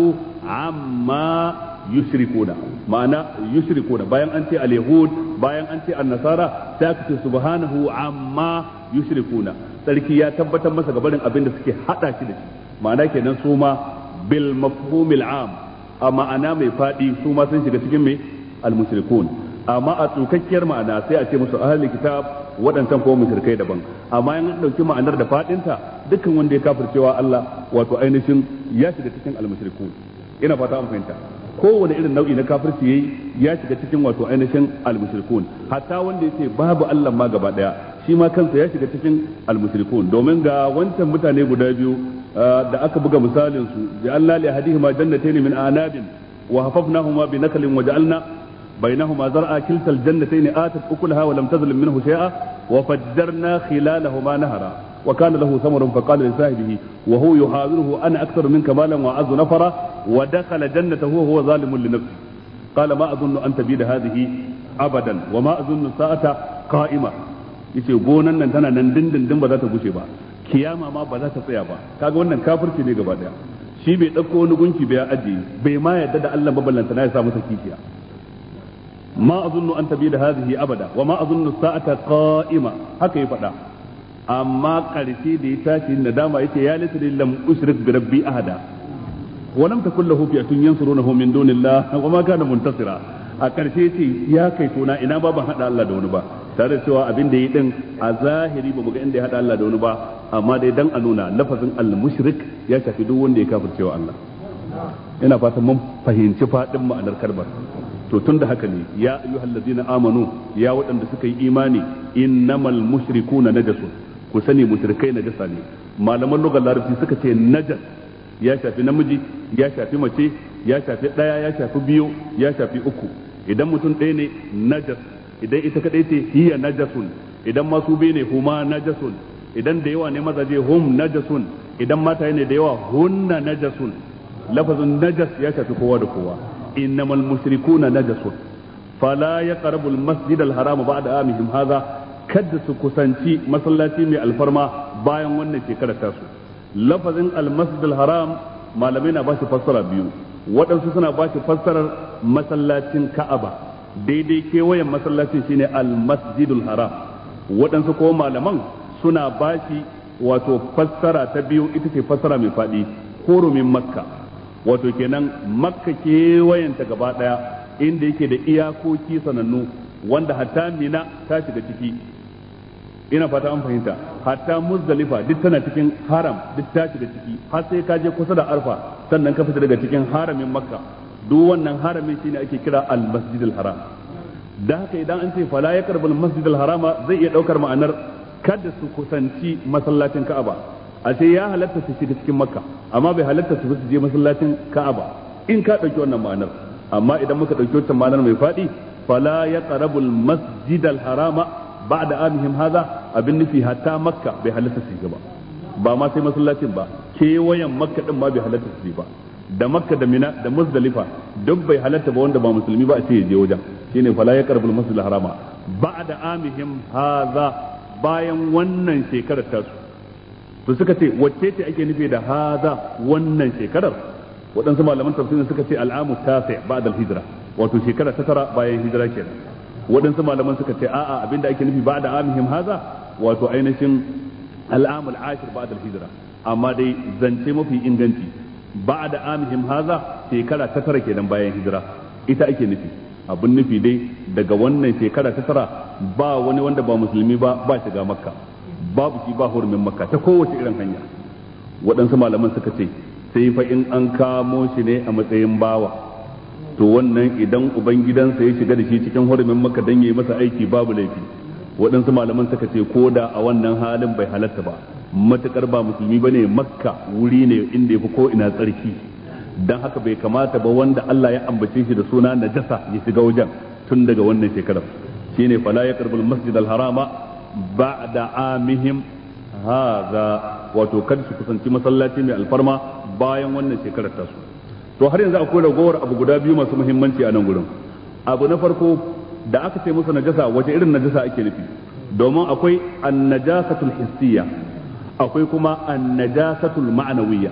عما يشركون معنى يشركون باين أنت اليهود باين أنت النصارى تأكد سبحانه عما يشركون sarki ya tabbatar masa gabanin abin da suke hada shi da shi ma'ana kenan su ma bil mafhumil am a ma'ana mai fadi su ma sun shiga cikin mai al-mushrikun amma a tsukakkiyar ma'ana sai a ce musu ahli kitab waɗancan ko mushrikai daban amma in dauki ma'anar da fadinta dukkan wanda ya kafircewa Allah wato ainihin ya shiga cikin al-mushrikun ina fata an fahimta kowane irin nau'i na kafirci yayi ya shiga cikin wato ainihin al-mushrikun hatta wanda yace babu Allah ma gaba daya shi ma kansa ya shiga cikin al-mushrikun domin ga wancan mutane guda biyu da aka buga misalin su ja'alna li ahadihima jannatayn min anabin wa hafafnahuma bi naklin wa ja'alna bainahuma zar'a kiltal jannatayn atat ukulaha wa lam tazlim minhu shay'a wa fajjarna khilalahuma nahara wa kana lahu thamarun fa qala li sahibihi wa huwa yuhawiruhu ana aktharu minka malan wa a'azzu nafara wa dakhala jannatahu wa huwa zalimun li nafsihi qala ma adunnu an tabida hadhihi abadan wa ma adunnu sa'ata qa'ima yace gonan nan tana nan dindindin ba za ta gushe ba kiyama ma ba za ta tsaya ba kaga wannan kafirci ne gaba daya shi bai dauko wani gunki bai ajiye bai ma yadda da Allah baballanta na ya sa masa kishiya ma azunnu an tabi da hadhihi abada wa ma azunnu sa'ata qa'ima haka ya faɗa amma karshe da ya tashi nadama yace ya lisri lam ushrik bi rabbi ahada wa lam takul lahu fi'atun yansurunahu min dunillah wa ma kana muntasira a karshe yace ya kai tona ina ba ban hada Allah da wani ba tare da cewa abin da yi din a zahiri ba mu ga inda ya hada Allah da wani ba amma dai dan a nuna lafazin al-mushrik ya shafi duk wanda ya kafircewa Allah ina fatan mun fahimci fadin ma'anar kalmar to tunda haka ne ya ayyuhallazina amanu ya waɗanda suka yi imani innamal mushrikuna najasun ku sani mushrikai najasa ne malaman lugar larabci suka ce najas ya shafi namiji ya shafi mace ya shafi ɗaya ya shafi biyu ya shafi uku idan mutum ɗaya ne najas idan ita kadai ce hiya najasun idan masu biyu ne huma najasun idan da yawa ne mazaje hum najasun idan mata ne da yawa hunna najasun lafazin najas ya shafi kowa da kowa innamal mushrikuna najasun fala yaqrabul masjidal haram ba'da amihim hadha kada su kusanci masallaci mai alfarma bayan wannan shekarar tasu lafazin almasjidul haram malamai na ba shi fassara biyu waɗansu suna ba shi fassarar masallacin ka'aba daidai kewayen masallacin shine almasjidul haram waɗansu ko malaman suna ba shi wato fassara ta biyu ita ce fassara mai faɗi hurumin makka wato kenan makka kewayenta gaba ɗaya inda yake da iyakoki sanannu wanda hatta mina ta shiga ciki ina fata an fahimta hatta muzdalifa duk tana cikin haram duk ta shiga ciki har sai ka je kusa da arfa sannan ka fita daga cikin haramin makka duk wannan haramin shine ake kira al-masjidil haram da haka idan an ce fala yaqrabul masjidil harama zai iya daukar ma'anar kada su kusanci masallacin ka'aba a ce ya halatta su shiga cikin makka amma bai halatta su je masallacin ka'aba in ka dauki wannan ma'anar amma idan muka dauki wannan ma'anar mai fadi fala yaqrabul masjidal harama ba'da amihim hadha abin nufi hatta makka bai halatta su ba ba ma sai masallacin ba kewayen makka din ma bai halatta su ba da makka da mina da muzdalifa duk bai halatta ba wanda ba musulmi ba a ce ya je wajen shine fala yaqrabul masjidal harama ba'da amihim hadha bayan wannan shekarar tasu to suka ce wacce ce ake nufi da hadha wannan shekarar waɗansu malaman tafsirin suka ce al'amu tasi ba'da al-hijra wato shekara ta tara bayan hijira kenan waɗansu malaman suka ce a'a abinda ake nufi ba'da amihim hadha wato ainihin al'amul ashir ba'da al-hijra amma dai zance mafi inganci ba'da amihim hadha shekara ta tara kenan bayan hijira ita ake nufi abin nufi dai daga wannan shekara ta tara ba wani wanda ba musulmi ba shiga makka babu shi ba hurumin makka ta kowace irin hanya waɗansu malaman suka ce sai fa in an kamo shi ne a matsayin bawa to wannan idan ubangidansa ya shiga da shi cikin hurumin makka dan yayi masa aiki babu laifi waɗansu malaman suka ce ko da a wannan halin bai halatta ba matukar ba musulmi bane makka wuri ne inda yafi ko ina tsarki dan haka bai kamata ba wanda Allah ya ambace shi da suna najasa ya shiga wajen tun daga wannan shekarar shine fala yaqrabul masjidal harama ba'da amihim hadha wato kada su kusanci masallaci mai alfarma bayan wannan shekarar tasu to har yanzu akwai ragowar abu guda biyu masu muhimmanci a nan gurin abu na farko da aka ce musu najasa wace irin najasa ake nufi domin akwai an-najasatul hissiyya akwai kuma an-najasatul ma'nawiyya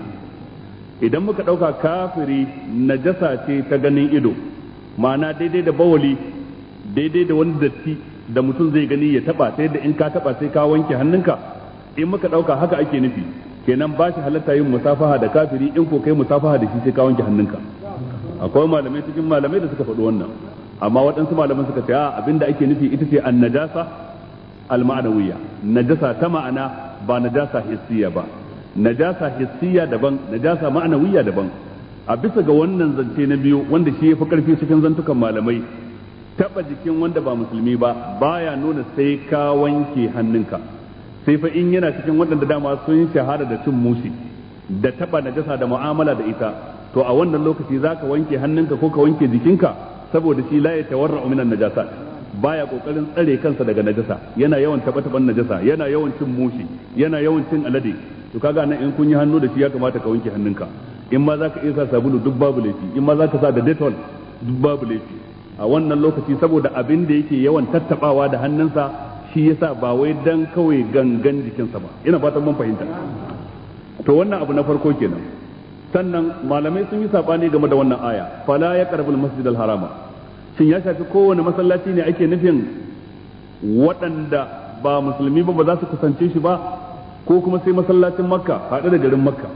idan muka dauka kafiri najasa ce ta ganin ido ma'ana daidai da bawali daidai da wani datti da mutum zai gani ya taba sai da in ka taba sai ka wanke hannunka in muka dauka haka ake nufi kenan ba shi halatta yin musafaha da kafiri in ko kai musafaha da shi sai ka wanke hannunka akwai malamai cikin malamai da suka faɗi wannan amma waɗansu malaman suka ce abinda ake nufi ita ce an-najasa al-ma'nawiyya najasa ta ma'ana ba najasa hissiya ba najasa hissiya daban najasa ma'nawiyya daban a bisa ga wannan zance na biyu wanda shi yafi karfi cikin zantukan malamai taba jikin wanda ba musulmi ba baya nuna sai ka wanke hannunka sai fa in yana cikin waɗanda dama sun shahara da cin mushi da taba najasa da mu'amala da ita to a wannan lokaci zaka wanke hannunka ko ka wanke jikinka saboda shi la yatawarra'u minan najasat baya kokarin tsare kansa daga najasa yana yawan taba-taban najasa yana yawan cin mushi yana yawan cin alade to kaga nan in kun yi hannu da shi ya kamata ka wanke hannunka in ma zaka iya sa sabulu duk babu laifi in ma zaka sa da Dettol duk babu laifi a wannan lokaci saboda abin da yake yawan tattabawa da hannunsa shi yasa ba wai dan kawai gangan jikinsa ba ina fatan mun fahimta to wannan abu na farko kenan sannan malamai sun yi sabani game da wannan aya fala yaqrabul masjidal harama shin ya shafi kowane masallaci ne ake nufin waɗanda ba musulmi ba za su kusance shi ba ko kuma sai masallacin makka haɗe da garin makka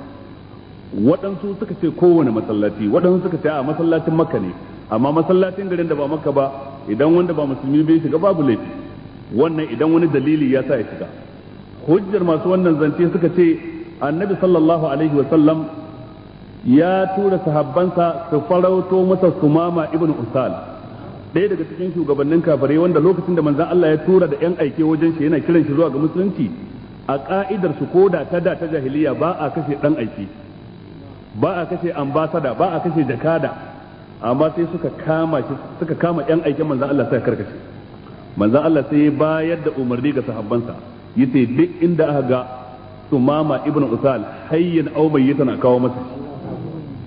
waɗansu suka ce kowane masallaci waɗansu suka ce a masallacin makka ne amma masallacin garin da ba makka ba idan wanda ba musulmi bai shiga babu laifi wannan idan wani dalili ya sa ya shiga hujjar masu wannan zance suka ce annabi sallallahu alaihi wa sallam ya tura sahabbansa su farauto masa sumama ibn usal ɗaya daga cikin shugabannin kafirai wanda lokacin da manzon Allah ya tura da yan aike wajen shi yana kiran shi zuwa ga musulunci a ka'idar su koda ta da ta jahiliya ba a kashe dan aiki ba a kashe ambasada ba a kashe jakada amma sai suka kama yan aikin manzon Allah sai karkashe manzon Allah sai ya bayar da umarni ga sahabbansa yace duk inda aka ga sumama ibn usal hayyin aw mayyitan a kawo masa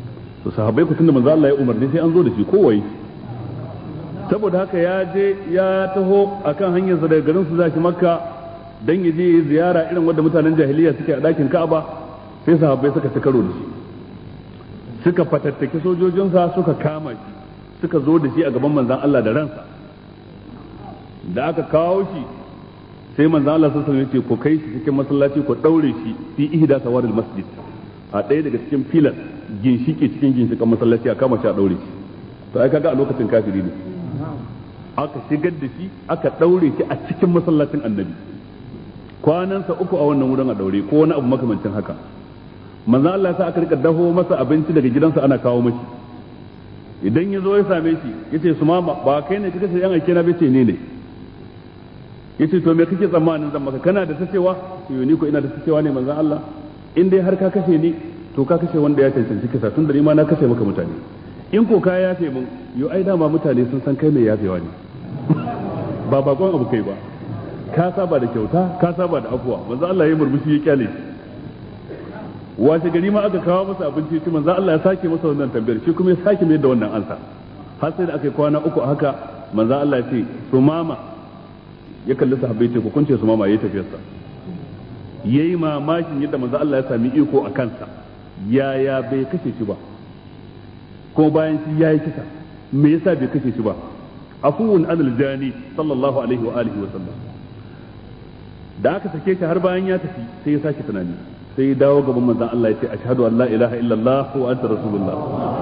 to sahabbai ku tunda manzo Allah ya umarni sai an zo da shi kowai saboda haka ya je ya taho akan hanyar sa daga garin su zaki makka dan ya je ziyara irin wanda mutanen jahiliya suke a dakin Ka'aba sai sahabbai suka ci karo da shi suka fatattaki sojojinsa suka kama shi suka zo da shi a gaban manzon Allah da ransa da aka kawo shi sai manzon Allah sallallahu alaihi wasallam ya ce ku kai shi cikin masallaci ku daure shi fi ihda sawaril masjid a ɗaya daga cikin filan ginshiki cikin ginshikan masallaci a kama shi a daure shi to ai kaga a lokacin kafiri ne aka shigar da shi aka daure shi a cikin masallacin annabi kwanansa 3 a wannan wurin a daure ko wani abu makamancin haka manzo Allah ya sa aka rika daho masa abinci daga gidansa ana kawo mashi idan ya zo ya same shi yace su mama ba kai ne kika ce yan aike na bace ne yace to me kake tsammanin zan maka kana da tacewa to ni ko ina da tacewa ne manzo Allah in dai har ka kashe ni to ka kashe wanda ya cancanci kisa tun da ni ma na kashe maka mutane in ko ka yafe mun yo ai dama mutane sun san kai mai yafewa ne ba bakon abu kai ba ka saba da kyauta ka saba da afuwa manzo Allah ya murmushi ya kyale shi wace gari ma aka kawo masa abinci shi manzo Allah ya sake masa wannan tambayar shi kuma ya sake mai da wannan ansa har sai da aka yi kwana 3 haka manzo Allah ya ce su mama ya kalli sahabbai ce ku kunce su mama yayi tafiyarsa yayi mamakin yadda manzo Allah ya sami iko a kansa yaya bai kashe shi ba ko bayan shi yayi kisa me yasa bai kashe shi ba afuwun anil jani sallallahu alaihi wa alihi wa sallam da aka sake shi har bayan ya tafi sai ya sake tunani sai ya dawo gaban manzon Allah ya ce ashhadu an la ilaha illallah wa anta rasulullah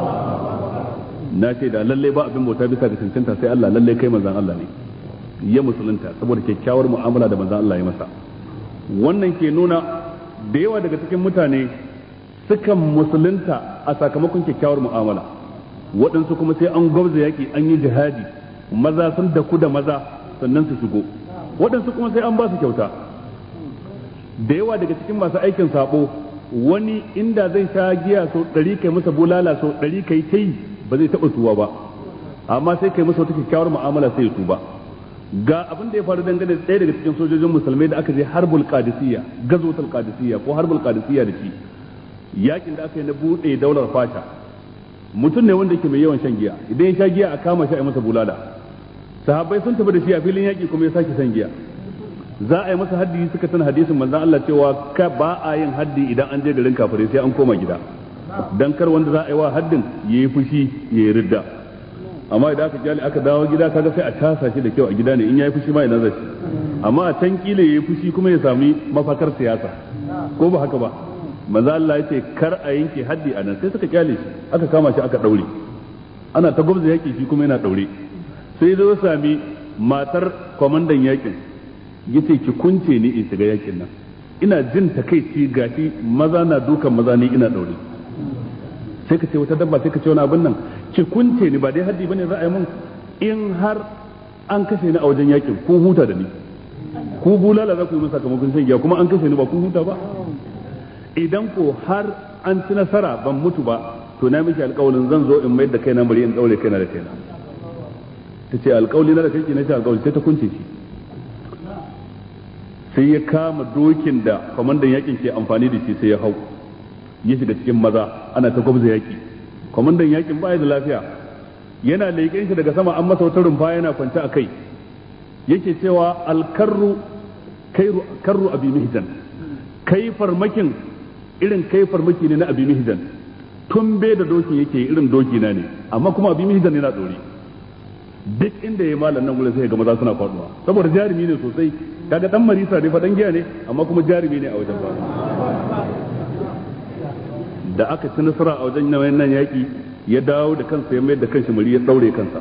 na ce da lalle ba abin bauta bisa ga cancanta sai Allah lalle kai manzon Allah ne ya musulunta saboda kyakkyawar mu'amala da manzon Allah ya masa wannan ke nuna da yawa daga cikin mutane sukan musulunta a sakamakon kyakkyawar mu'amala waɗansu kuma sai an gwabza yaki an yi jihadi maza sun daku da maza sannan su shigo waɗansu kuma sai an ba su kyauta da yawa daga cikin masu aikin sabo wani inda zai sha giya sau 100 kai masa bulala sau 100 kai ta yi ba zai taɓa tuwa ba amma sai kai masa wata kyakkyawar mu'amala sai ya tuba ga abin da ya faru dangane da ɗaya daga cikin sojojin musulmai da aka je harbul qadisiyya gazwatul qadisiyya ko harbul qadisiyya da shi yakin da aka yi na bude daular fasha mutum ne wanda yake mai yawan shan giya idan ya sha giya a kama shi a masa bulala sahabbai sun tafi da shi a filin yaki kuma ya sake shan giya za a yi masa haddi suka tana hadisin manzon Allah cewa ka ba a yin haddi idan an je garin kafirai sai an koma gida dan kar wanda za a yi wa haddin yayi fushi yayi ridda amma idan aka kyale aka dawo gida kaga sai a tasa shi da kyau a gida ne in yayi fushi ma ina zai amma a can kila yayi fushi kuma ya sami mafakar siyasa ko ba haka ba manzo Allah ya ce kar a yanke haddi a nan sai suka kyale shi aka kama shi aka daure ana ta gwabza yaki shi kuma yana daure sai zo sami matar kwamandan yakin yace ki kunce ni in shiga yakin nan ina jin takeici gashi maza na dukan maza ni ina daure sai ka ce wata dabba sai ka ce wani abin nan ki kunce ni ba dai haddi bane za a yi mun in har an kashe ni a wajen yakin kun huta da ni ku bulala za ku yi mun sakamakon shan giya kuma an kashe ni ba kun huta ba idan ko har an ci nasara ban mutu ba to na miki alƙawarin zan zo in mai da kaina bari in daure kaina da kaina ta ce alƙawli na da kai na ce alƙawli sai ta kunce shi sai ya kama dokin da kwamandan yakin ke amfani da shi sai ya hau ya shiga cikin maza ana ta gwabza yaki kwamandan yakin baya da lafiya yana leƙen shi daga sama an masa wata rumfa yana kwance a kai yake cewa alkarru karru abi mihjan kai farmakin irin kai farmaki ne na abi mihjan tun bai da dokin yake irin doki na ne amma kuma abi mihjan yana dore duk inda ya malam nan gurin sai ga maza suna faduwa saboda jarumi ne sosai kaga dan marisa ne fa dan giya ne amma kuma jarumi ne a wajen ba da aka ci nasara a wajen nan yaki ya dawo da kansa ya mai da kanshi muri ya daure kansa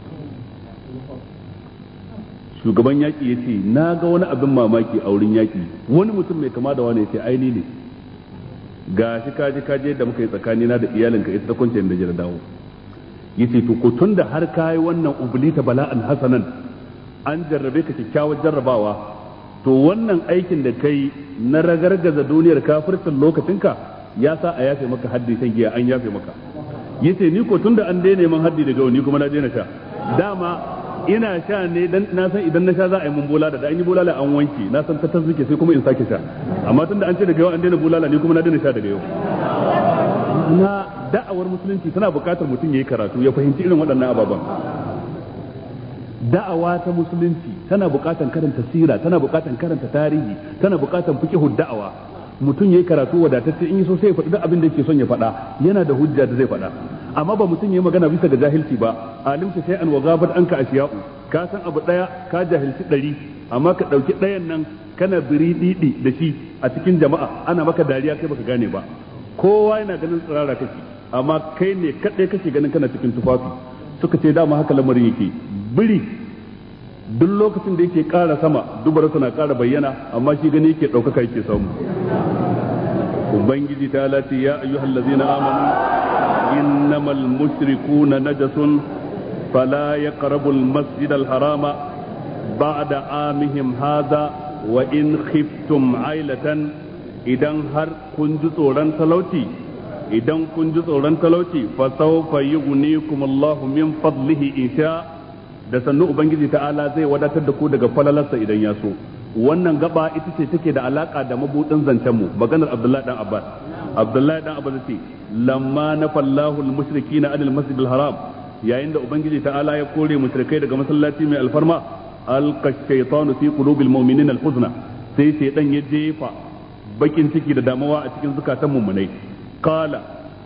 shugaban yaki ya ce na ga wani abin mamaki a wurin yaki wani mutum mai kama da wani ya ce aini ne ga shi kaje da muka yi tsakanina da iyalinka ita ta kwance da jira dawo yace to ko tun da har kai wannan ublita bala'an hasanan an jarrabe ka kyakkyawar jarrabawa to wannan aikin da kai na ragargaza duniyar kafircin lokacinka ya sa a yafe maka haddi shan giya an yafe maka yace ni ko tun da an daina man haddi daga wani kuma na daina sha dama ina sha ne dan na san idan na sha za a yi mun bulala da an yi bulala an wanke na san ta zuke sai kuma in sake sha amma tun da an ce daga yau an daina bulala ni kuma na daina sha daga yau na da'awar musulunci tana buƙatar mutum yayi karatu ya fahimci irin waɗannan ababen. Da'awa ta musulunci tana buƙatar karanta sira, tana buƙatar karanta tarihi, tana buƙatar fiqhu da'awa. Mutum yayi karatu wadatacce in so sai ya faɗi duk abin da yake son ya faɗa, yana da hujja da zai faɗa. Amma ba mutum yayi magana bisa ga jahilci ba, alimta sai an wagabat anka ashiya'u, ka san abu daya ka jahilci 100, amma ka dauki ɗayan nan kana birididi da shi a cikin jama'a ana maka dariya kai baka gane ba. Kowa yana ganin tsirara kake, amma kai ne kadai kake ganin kana cikin tufafi. Suka ce dama haka lamarin yake. Biri duk lokacin da yake ƙara sama dubarsa na ƙara bayyana, amma shi gani yake ɗaukaka yake samu. Ubangiji ta lati ya ayyuhal ladzina amanu innamal mushrikuna najasun fala yaqrabul masjidal harama ba'da amihim hadha wa in khiftum ailatan. Idan har kun ji tsoron talauci, fa sawfa yughnikum Allahu min fadlihi insha, da sannu ubangiji ta'ala zai wadatar da ku daga falalarsa idan ya so. Wannan gaba ita ce take da alaka da mabudin zancen mu, maganar Abdullahi dan Abbas ce lamma nafallahu al-mushrikeena anil masjidil haram, yayin da ubangiji ta'ala ya kore mushrikai daga masallaci mai alfarma, alqa shaytanu fi qulubil mu'minina al-huzna, sai shaytan ya jefa bakin ciki da damuwa a cikin zukatan mummunai. Qala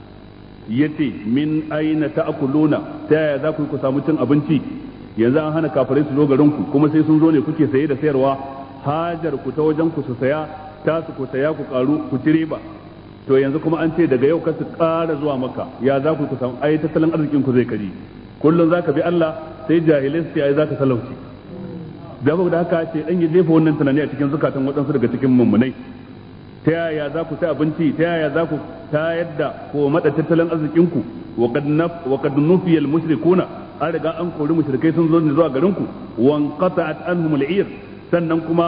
yace min aina ta'kuluna, ta yaya za ku samu cin abinci? Yanzu an hana kafirai su zo garin ku, kuma sai sun zo ne kuke saye da sayarwa, hajar ku ta wajen ku su saya, ta su ku saya ku karu ku ci riba. To yanzu kuma an ce daga yau ka su ƙara zuwa maka, ya za ku samu? Ai tattalin arzikin ku zai kari. Kullun zaka bi Allah sai jahilai su ai zaka talauci. Da haka ce dan ya jefa wannan tunani a cikin zukatan waɗansu daga cikin mummunai. Ta yaya za ku ci abinci, ta yaya za ku tayar da ko mada tattalin arzikinku? Wa qad nufiya al-mushrikuna, an riga an kori mushrikai sun zo ne zuwa garin ku. Wan qata'at anhum al-'ir, sannan kuma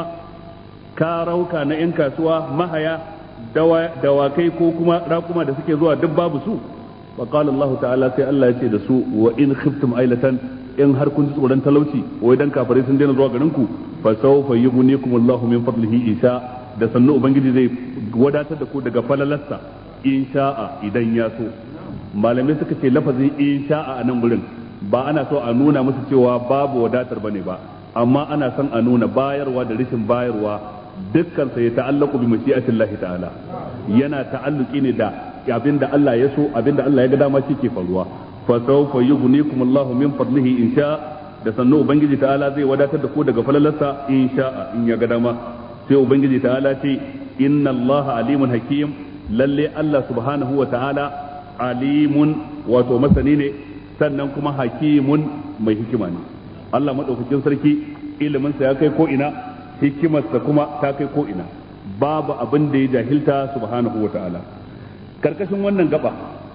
karauka na yan kasuwa, mahaya, dawakai ko kuma rakuma da suke zuwa duk babu su. Wa qala Allah ta'ala, sai Allah ya ce da su wa in khiftum ailatan, in har kun ji tsoron talauci wai dan kafirai sun daina zuwa garin ku, fa sawfa yughnikum Allahu min fadlihi insha, da sannu ubangiji zai wadatar da ku daga falalarsa in sha'a idan ya so. Malamai suka ce lafazin in sha'a a nan gurin ba ana so a nuna musu cewa babu wadatar bane ba, amma ana son a nuna bayarwa da rashin bayarwa dukkan sa ya ta'allaku bi mashi'atillahi ta'ala, yana ta'alluki ne da abinda Allah ya so, abinda Allah ya ga dama shi ke faruwa. Fa sawfa yughnikum Allahu min fadlihi in sha, da sannu ubangiji ta'ala zai wadatar da ku daga falalarsa in sha'a in ya ga dama. Sai ubangiji ta'ala ce inna allaha alimun hakim, lalle Allah subhanahu wa ta'ala alimun wato masani ne, sannan kuma hakimun mai hikima ne. Allah madaukakin sarki iliminsa ya kai ko ina, hikimarsa kuma ta kai ko ina, babu abin da ya jahilta subhanahu wa ta'ala. Karkashin wannan gaba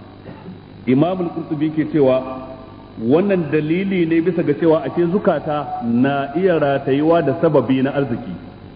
Imam al-Qurtubi ke cewa wannan dalili ne bisa ga cewa ashe zukata na iya ratayuwa da sababi na arziki,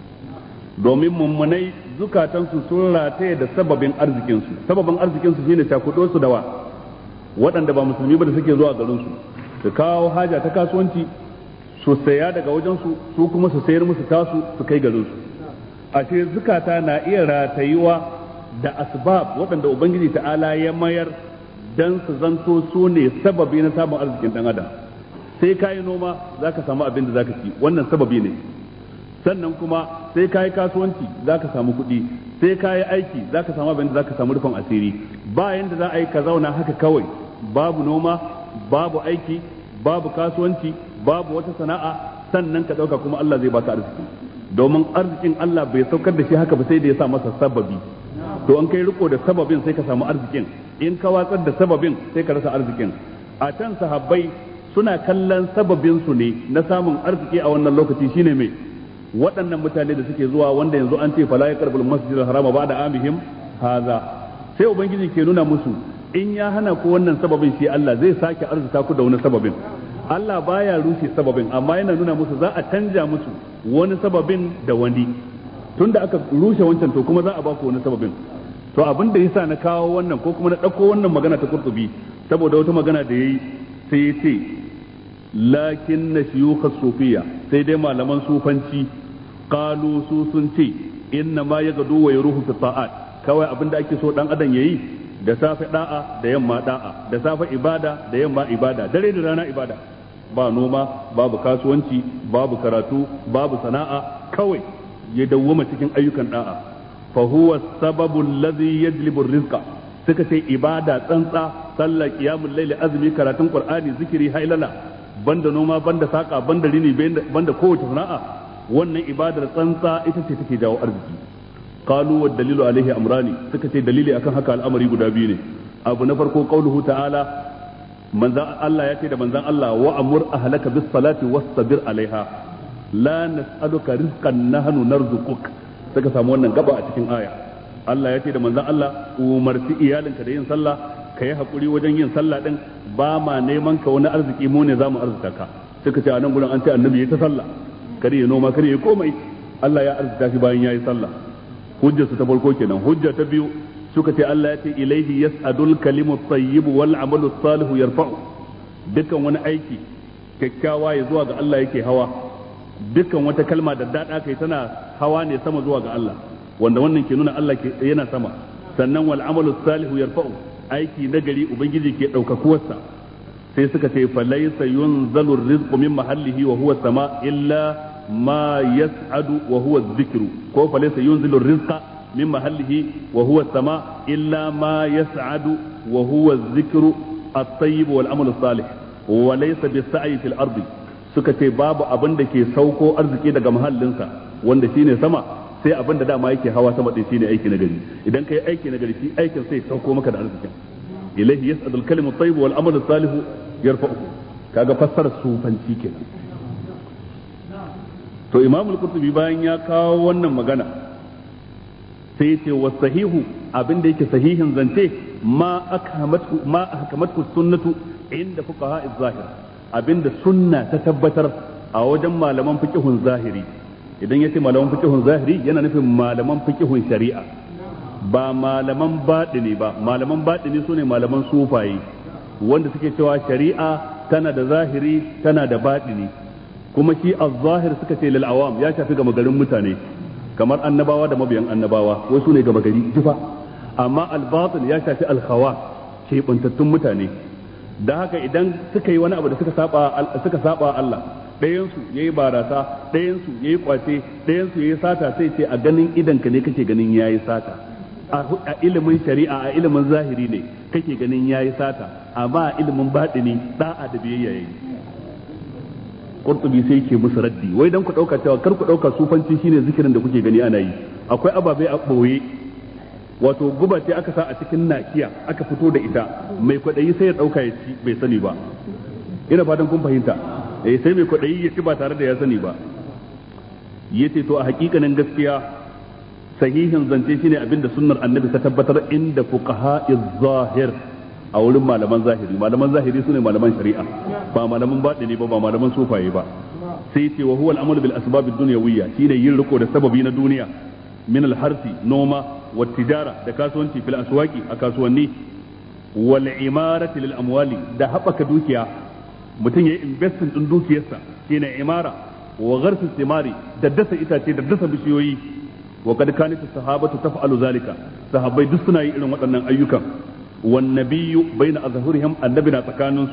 domin mummunai zukatansu sun rataye da sababin arzikinsu shine cakudo su da waɗanda ba musulmi ba da suke zuwa garinsu su kawo haja ta kasuwanci su saya daga wajensu, su kuma su sayar musu tasu su kai garinsu. Ashe zukata na iya ratayuwa da asbab waɗanda ubangiji ta'ala ya mayar dan su zanto su ne sababi na samun arzikin dan adam. Sai kayi noma zaka samu abin da zaka ci, wannan sababi ne. Sannan kuma sai kayi kasuwanci zaka samu kuɗi, sai kayi aiki zaka samu abin da zaka samu rufin asiri. Ba yanda za a yi ka zauna haka kawai, babu noma, babu aiki, babu kasuwanci, babu wata sana'a, sannan ka ɗauka kuma Allah zai baka arziki. Domin arzikin Allah bai saukar da shi haka ba, sai da ya sa masa sababi. To an kai riko da sababin sai ka samu arzikin, in ka watsar da sababin sai ka rasa arzikin. A can sahabbai suna kallon sababin su ne na samun arziki a wannan lokaci shine mai waɗannan mutane da suke zuwa, wanda yanzu an ce fala yaqrabul masjidal harama ba'da amihim haza. Sai ubangiji ke nuna musu in ya hana ku wannan sababin, shi Allah zai sake arzuta ku da wani sababin. Allah baya rushe sababin, amma yana nuna musu za a canja musu wani sababin da wani. Tunda aka rushe wancan to kuma za a ba ku wani sababin. To abin da yasa na kawo wannan ko kuma na ɗauko wannan magana ta Qurtubi, saboda wata magana da yayi sai ya ce lakin na shiyukha sufiya, sai dai malaman sufanci qalu su sun ce inna ma yagadu wa yaruhu fi ta'at, kawai abin da ake so dan adam yayi da safe da'a da yamma da'a, da safe ibada da yamma ibada, dare da rana ibada, ba noma, babu kasuwanci, babu karatu, babu sana'a, kawai ya dawwama cikin ayyukan da'a. fa huwa sababu allazi yajlibu rizqa, suka ce ibada tsantsa, sallah, qiyamul layli, azumi, karatun qur'ani, zikiri, hailala, banda noma, banda saka, banda rini, banda kowace sana'a, wannan ibadar tsantsa ita ce take jawo arziki. qalu wa dalilu alaihi amrani, suka ce dalili akan haka al'amari guda biyu ne. abu na farko qauluhu ta'ala, manzan Allah ya ce da manzan Allah, wa amur ahlaka bis salati wastabir alaiha la nas'aluka rizqan nahnu narzuquk. suka samu wannan gaba a cikin aya. Allah ya ce da manzan Allah, umarci iyalinka da yin sallah, ka yi hakuri wajen yin sallah din, ba ma neman ka wani arziki, mu ne za mu arzuta ka. suka ce a nan gurin an ce annabi ya ta sallah, kare ya noma, kare ya komai, Allah ya arzuta shi bayan ya yi sallah. hujjarsu ta farko kenan. hujja ta biyu suka ce Allah ya ce ilaihi yas'adul kalimu tayyibu wal amalu salihu yarfa'u, dukkan wani aiki kyakkyawa ya zuwa ga Allah yake hawa, dukkan wata kalma da dada kai tana hawa ne sama zuwa ga Allah, wanda wannan ke nuna Allah yana sama. sannan wal amalu salihu yarfa'u, aiki nagari ubangiji ke daukakuwarsa. sai suka ce fa laysa yunzalu rizqu min mahallihi wa huwa sama illa ma yas'adu wa huwa dhikru, ko fa laysa yunzilu rizqa min mahallihi wa huwa sama illa ma yas'adu wa huwa dhikru at-tayyib wal amalu salih wa laysa bis-sa'i fil ardi. suka ce babu abin da ke sauko arziki daga mahallinsa wanda shine sama, sai abin da dama yake hawa sama din shine aiki na gari. idan kai aiki na gari, shi aikin sai sauko maka da arzikin. ilaihi yas'adul kalimu at-tayyib wal amalu salihu yarfa'u. kaga fassarar sufanci kenan. to Imam al-Qurtubi bayan ya kawo wannan magana sai ya ce wasahihu, abin da yake sahihin zance, ma ahkamatku sunnatu inda fuqaha az-zahir, abinda sunna ta tabbatar a wajen malaman fiqhun zahiri. idan yace malaman fiqhun zahiri yana nufin malaman fiqhun shari'a, ba malaman batini ba. malaman batini sune malaman sufaye wanda suke cewa shari'a tana da zahiri tana da batini, kuma shi az-zahir suka ce lil awam, ya shafi gama garin mutane kamar annabawa da mabiyan annabawa, wasu ne gama gari jifa. amma al-batin ya shafi al-khawas, ke buntattun mutane. da haka idan suka yi wani abu da suka saba Allah, ɗayansu yayi barasa, ɗayansu yayi kwace, ɗayansu yayi sata, sai ce a ganin idan ka ne kake ganin yayi sata, a ilimin shari'a, a ilimin zahiri ne kake ganin yayi sata, amma a ilimin batini da'a da biyayya yayi. Qurtubi sai ke musu raddi, wai dan ku dauka cewa kar ku dauka sufanci shine zikirin da kuke gani ana yi. akwai ababai a boye, wato guba ce aka sa a cikin nakiya aka fito da ita, mai kwadayi sai ya dauka ya ci bai sani ba. ina fatan kun fahimta. sai mai kwadayi ya ci ba tare da ya sani ba. yace to a hakikanin gaskiya sahihin zance shine abinda sunnar annabi ta tabbatar inda fuqaha'iz zahir, a wurin malaman zahiri. malaman zahiri sune malaman shari'a, ba malaman batini ba, ba malaman sufaye ba. sai ce wa huwa al-amalu bil asbab ad-dunyawiyya, shine yin riko da sababi na duniya, min al-harsi, noma, wa tijara, da kasuwanci, fil aswaqi, a kasuwanni, wal imarati lil amwali, da haɓaka dukiya, mutum yayi investing din dukiyarsa, shine imara, wa gharsu thimari, da dasa itace, da dasa bishiyoyi. wa kad kanat as-sahabatu taf'alu zalika, sahabbai duk suna yi irin waɗannan ayyukan. wan nabiyyu baina azhurihim, annabi na tsakaninsu.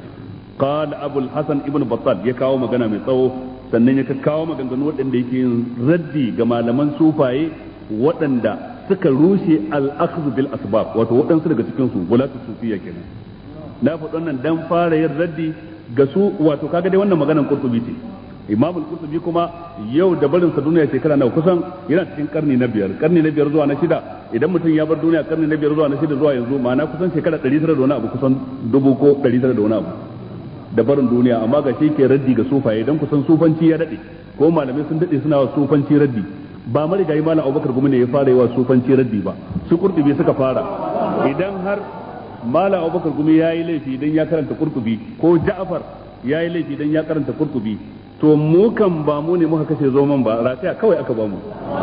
qala abul hasan ibn battal, ya kawo magana mai tsawo, sannan ya kawo maganganu waɗanda yake yin raddi ga malaman sufaye waɗanda suka rushe al-akhdh bil asbab, wato waɗansu daga cikin su gulatu sufiya kenan. na faɗi wannan dan fara yin raddi ga su, wato kaga dai wannan maganar Qurtubi ce. Imam al-Qurtubi kuma yau da barin sa duniya shekara nawa, kusan yana cikin karni na biyar zuwa na shida. idan mutum ya bar duniya karni na 5 zuwa na 6 zuwa yanzu, ma'ana kusan shekara 900 da wani abu, kusan 1000 ko 900 da wani abu da barin duniya. amma ga shi ke raddi ga sufaye, dan kusan sufanci ya dade, ko malamai sun dade suna wa sufanci raddi. ba marigayi malam Abubakar Gumi ne ya fara yi wa sufanci raddi ba, su Qurtubi suka fara. idan har malam Abubakar Gumi yayi laifi dan ya karanta Qurtubi, ko Ja'far yayi laifi dan ya karanta Qurtubi, to mu kan ba mu ne muka kashe zoman ba, rataya kawai aka ba mu.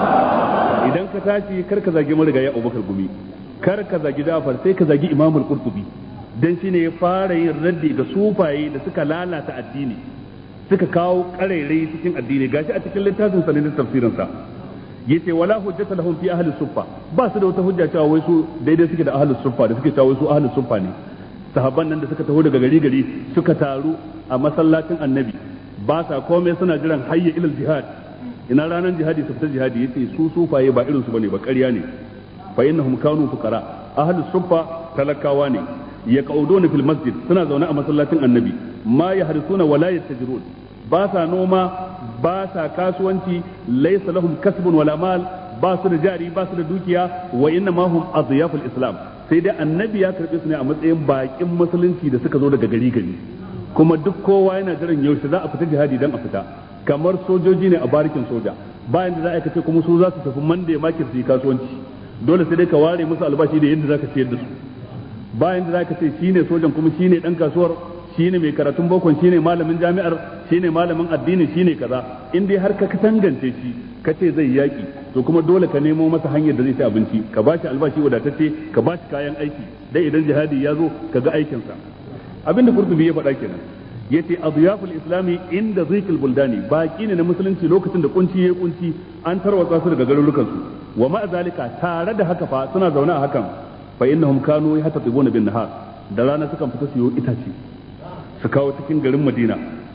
idan ka tashi kar ka zagi marigayi Abubakar Gumi, kar ka zagi Ja'far, sai ka zagi Imam al-Qurtubi, dan shine ya fara yin raddi ga sufaye da suka lalata addini, suka kawo karairai cikin addini. gashi a cikin littafin sa ne, tafsirin sa yace wala hujjata lahum fi ahli suffa ba su da wata hujja cewa wai su daidai suke da ahli suffa da suke cewa wai su ahli suffa ne sahabban nan da suka taho daga gari suka taru a masallacin annabi ba sa komai suna jiran hayya ilal jihad ina ranar jihadi su fita jihadi yace su sufaye ba irin su bane ba ƙarya ne fa innahum kanu fuqara ahli suffa talakawa ne yaquduna fil masjid suna zaune a masallacin annabi ma yahrisuna wala yattajirun ba sa noma ba sa kasuwanci laysa lahum kasbun wala mal ba su da jari ba su da dukiya wa inna ma hum adyaful islam sai dai annabi ya karbe su ne a matsayin bakin musulunci da suka zo daga gari kuma duk kowa yana jiran yaushe za a fita jihadi dan a fita kamar sojoji ne a barikin soja bayan da za a kace kuma su za su tafi Monday market su yi kasuwanci dole sai dai ka ware musu albashi da yadda zaka ciyar da su bayan da za ka ce shine sojan kuma shine dan kasuwar shine mai karatun bokon shine malamin jami'ar shine malamin addini shine kaza in dai har ka tangance shi ka ce zai yaki to kuma dole ka nemo masa hanyar da zai ci abinci ka bashi albashi wadatacce ka bashi kayan aiki dai idan jihadi ya zo ka ga aikinsa abinda Qurtubi ya faɗa kenan yace adyaful islami inda zikil buldani baki ne na musulunci lokacin da kunci ya kunci an tarwatsa su daga garurukan su wa ma zalika tare da haka fa suna zaune a hakan fa innahum kanu yahtatibuna bin nahar da rana sukan fita su yi itace su kawo cikin garin Madina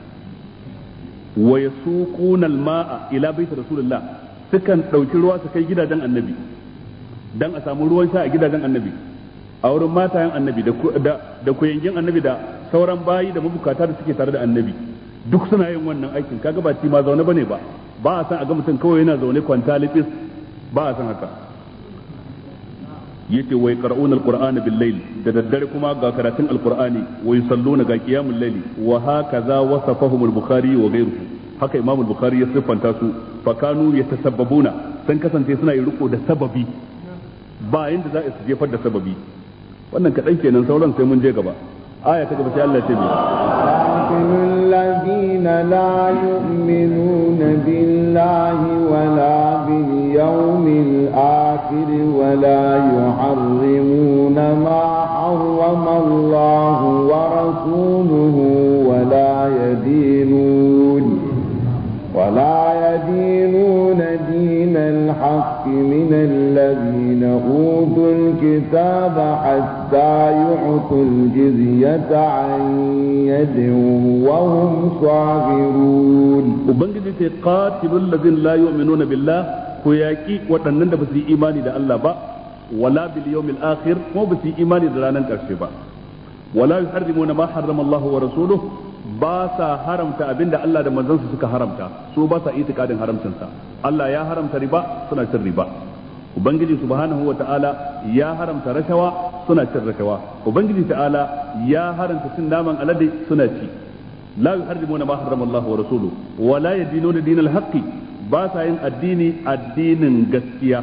wa yasuquna al-ma'a ila baiti rasulullah sukan dauki ruwa su kai gidajen annabi dan a samu ruwan sha a gidajen annabi a wurin matayen annabi da kuyangin annabi da sauran bayi da mabukata da suke tare da annabi duk suna yin wannan aikin kaga ba ci ma zaune bane ba a san a ga mutum kawai yana zaune kwanta lifis ba a san haka yace wai qara'una alqur'ana bil layl da daddare kuma ga karatun alqur'ani wa yusalluna ga qiyamul layli wa hakaza wasafahum al-bukhari wa ghayruhu haka imam al-bukhari ya siffanta su fa kanu yatasabbabuna sun kasance suna yin riko da sababi ba yanda za su jefar da sababi wannan kadan kenan sauran sai mun je gaba aya ta gaba sai Allah ya ce الذين لا يؤمنون بالله ولا باليوم الآخر ولا يحرمون ما حرم الله ورسوله ولا يدينون دين الحق من الذين أوتوا الكتاب حتى يعطوا الجزية عن يد وهم صاغرون وبنجد قاتلوا الذين لا يؤمنون بالله كياكي وتنند بس إيماني دا الله با ولا باليوم الآخر مو بس إيماني دا لانن كرشبا ولا يحرمون ما حرم الله ورسوله ba sa haramta abinda Allah da manzansa suka haramta su ba sa itikadin haramcinsa Allah ya haramta riba suna cin riba ubangiji subhanahu wata'ala ya haramta rashawa suna cin rashawa ubangiji ta'ala ya haramta cin naman alade suna ci la yuharrimuna ma harrama Allah wa rasuluhu wa la yadinuna dinal haqqi ba sa yin addinin gaskiya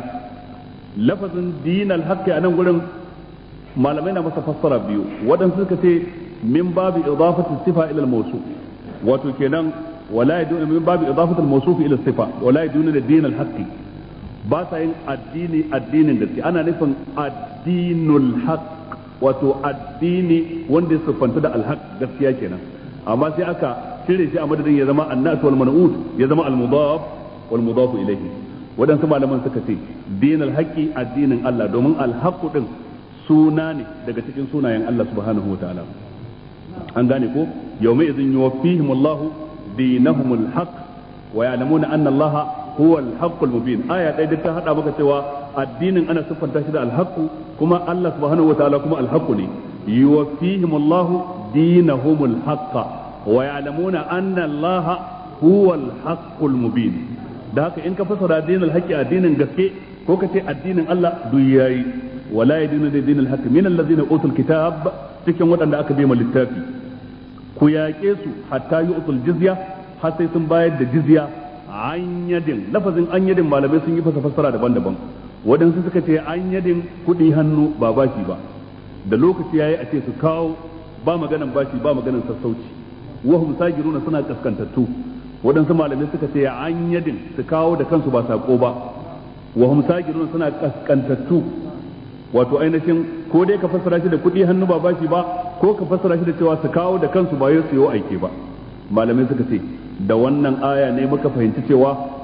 lafazin dinal haqqi anan gurin malamai na masa fassara biyu waɗansu suka ce min babi idafati sifa ila al-mawsuf wato kenan wala yadun min babi idafati al-mawsuf ila sifa wala yadun din al-haqq ba sa yin addinin gaskiya ana nufin addinul haqq wato addini wanda ya sifanta da al-haqq gaskiya kenan amma sai aka cire shi a madadin ya zama an-nas wal man'ut ya zama al-mudaf wal mudaf ilayhi wadansu malaman suka ce dinul haqqi addinin Allah domin al-haqq din suna ne daga cikin sunayen Allah subhanahu wa ta'ala an gane ko yawma idhin yuwaffihim Allahu dinahumul haqq wa ya'lamuna anna Allah huwa al-haqqul mubin aya dai ta hada maka cewa addinin ana siffanta shi da al-haqq kuma Allah subhanahu wa ta'ala kuma al-haqq ne yuwaffihim Allahu dinahumul haqq wa ya'lamuna anna Allah huwa al-haqqul mubin da haka in ka fasara dinul haqqi addinin gaske ko ka ce addinin Allah duk yayi wala yadinu dinul haqqi min allazina utul kitab cikin waɗanda aka bai littafi ku yaƙe su hatta yi utul jizya har sai sun bayar da jizya an yadin lafazin an yadin malamai sun yi fassara daban-daban waɗansu suka ce an yadin kuɗi hannu ba bashi ba da lokaci yayi a ce su kawo ba maganan bashi ba maganan sassauci wahum sagiruna suna kaskantattu waɗansu malamai suka ce an yadin su kawo da kansu ba sako ba wahum sagiruna suna kaskantattu wato ainihin ko dai ka fassara shi da kuɗi hannu ba bashi ba ko ka fassara shi da cewa su kawo da kansu ba yau su yi aike ba malamai suka ce da wannan aya ne muka fahimci cewa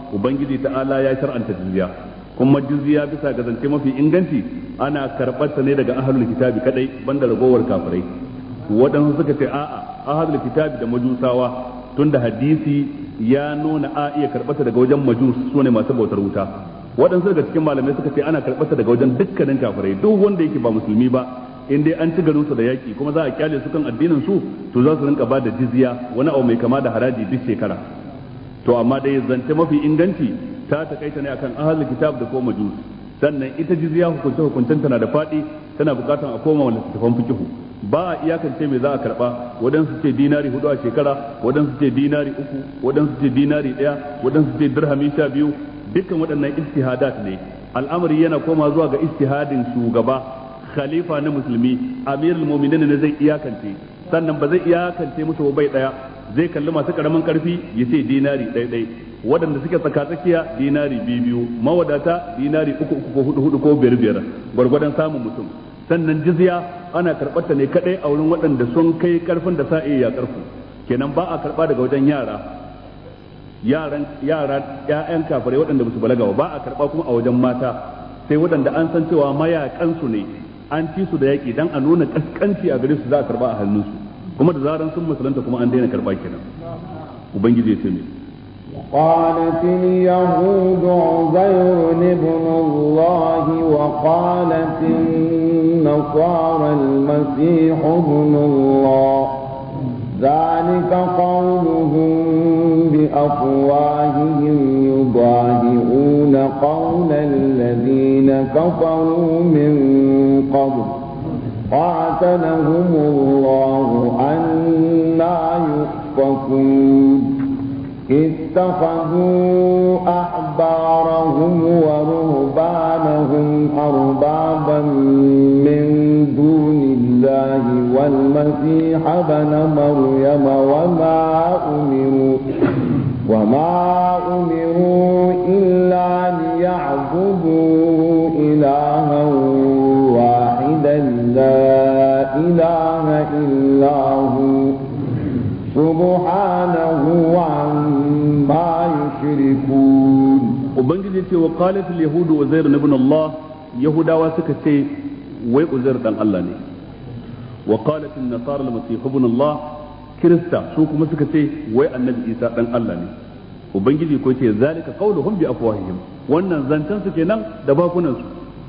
ubangiji ta'ala ya shar'anta jizya, kuma jizya bisa ga zance mafi inganci ana karɓar ta ne daga ahlul kitabi kadai banda ragowar kafirai. Waɗansu suka ce a'a ahlul kitabi da majusawa, tunda hadisi ya nuna a iya karɓar ta daga wajen majus sune masu bautar wuta. Waɗansu daga cikin malamai suka ce ana karɓar ta daga wajen dukkanin kafirai, duk wanda yake ba musulmi ba in dai an ci garinsu da yaki kuma za a kyale su kan addinin su to za su rinka ba da jizya, wani abu mai kama da haraji duk shekara. To amma dai zance mafi inganci ta takaita ne akan ahlul kitab da ko majus. Sannan ita jizya hukuncen tana da faɗi, tana bukatan a koma wani littattafan fikihu. Ba a iyakance me za a karba, waɗansu ce dinari 4 a shekara, waɗansu ce dinari 3, waɗansu ce dinari 1, waɗansu ce dirhami 12. Dukkan waɗannan ijtihadat ne. Al'amari yana koma zuwa ga ijtihadin shugaba, khalifa na musulmi, amirul mu'minin ne zai iyakance. Sannan ba zai iyakance musu bai daya, zai kalli masu karamin karfi ya ce dinari ɗaya, waɗanda suke tsakatsakiya dinari 2, mawadata dinari 3 ko 4 ko 5 gwargwadon samun mutum. Sannan jizya ana karɓar ta ne kadai a wurin waɗanda sun kai karfin da sa iya karfu, kenan ba a karɓa daga wajen ƴaƴan kafirai waɗanda ba su balaga ba a karɓa kuma a wajen mata, sai waɗanda an san cewa mayakansu ne, an ci su da yaƙi dan a nuna kaskanci a gare su za a karɓa a hannunsu, kuma da zaran sun musulunta kuma an daina karɓa kenan. Ubangiji ya ce ne قالت اليهود عزير ابن الله وقالت النصارى المسيح ابن الله ذلك قولهم بأفواههم يضاهئون قول الذين كفروا من قبل قاتلهم الله أنى يؤفكون اتخذوا أحبارهم ورهبانهم أربابا من دون الله والمسيح ابن مريم وما أمروا إلا ليعبدوا إلها واحدا لا إله إلا هو سبحانه عما يشركون. Ubangiji ce wa qalat al-yahud Uzair ibn Allah, Yahudawa suka ce wai Uzair dan Allah ne. Wa qalat an-nasara al-masih ibn Allah, Kirista su kuma suka ce wai Annabi Isa dan Allah ne. Ubangiji ko ce zalika qauluhum bi afwahihim, wannan zancen su kenan da bakunan su.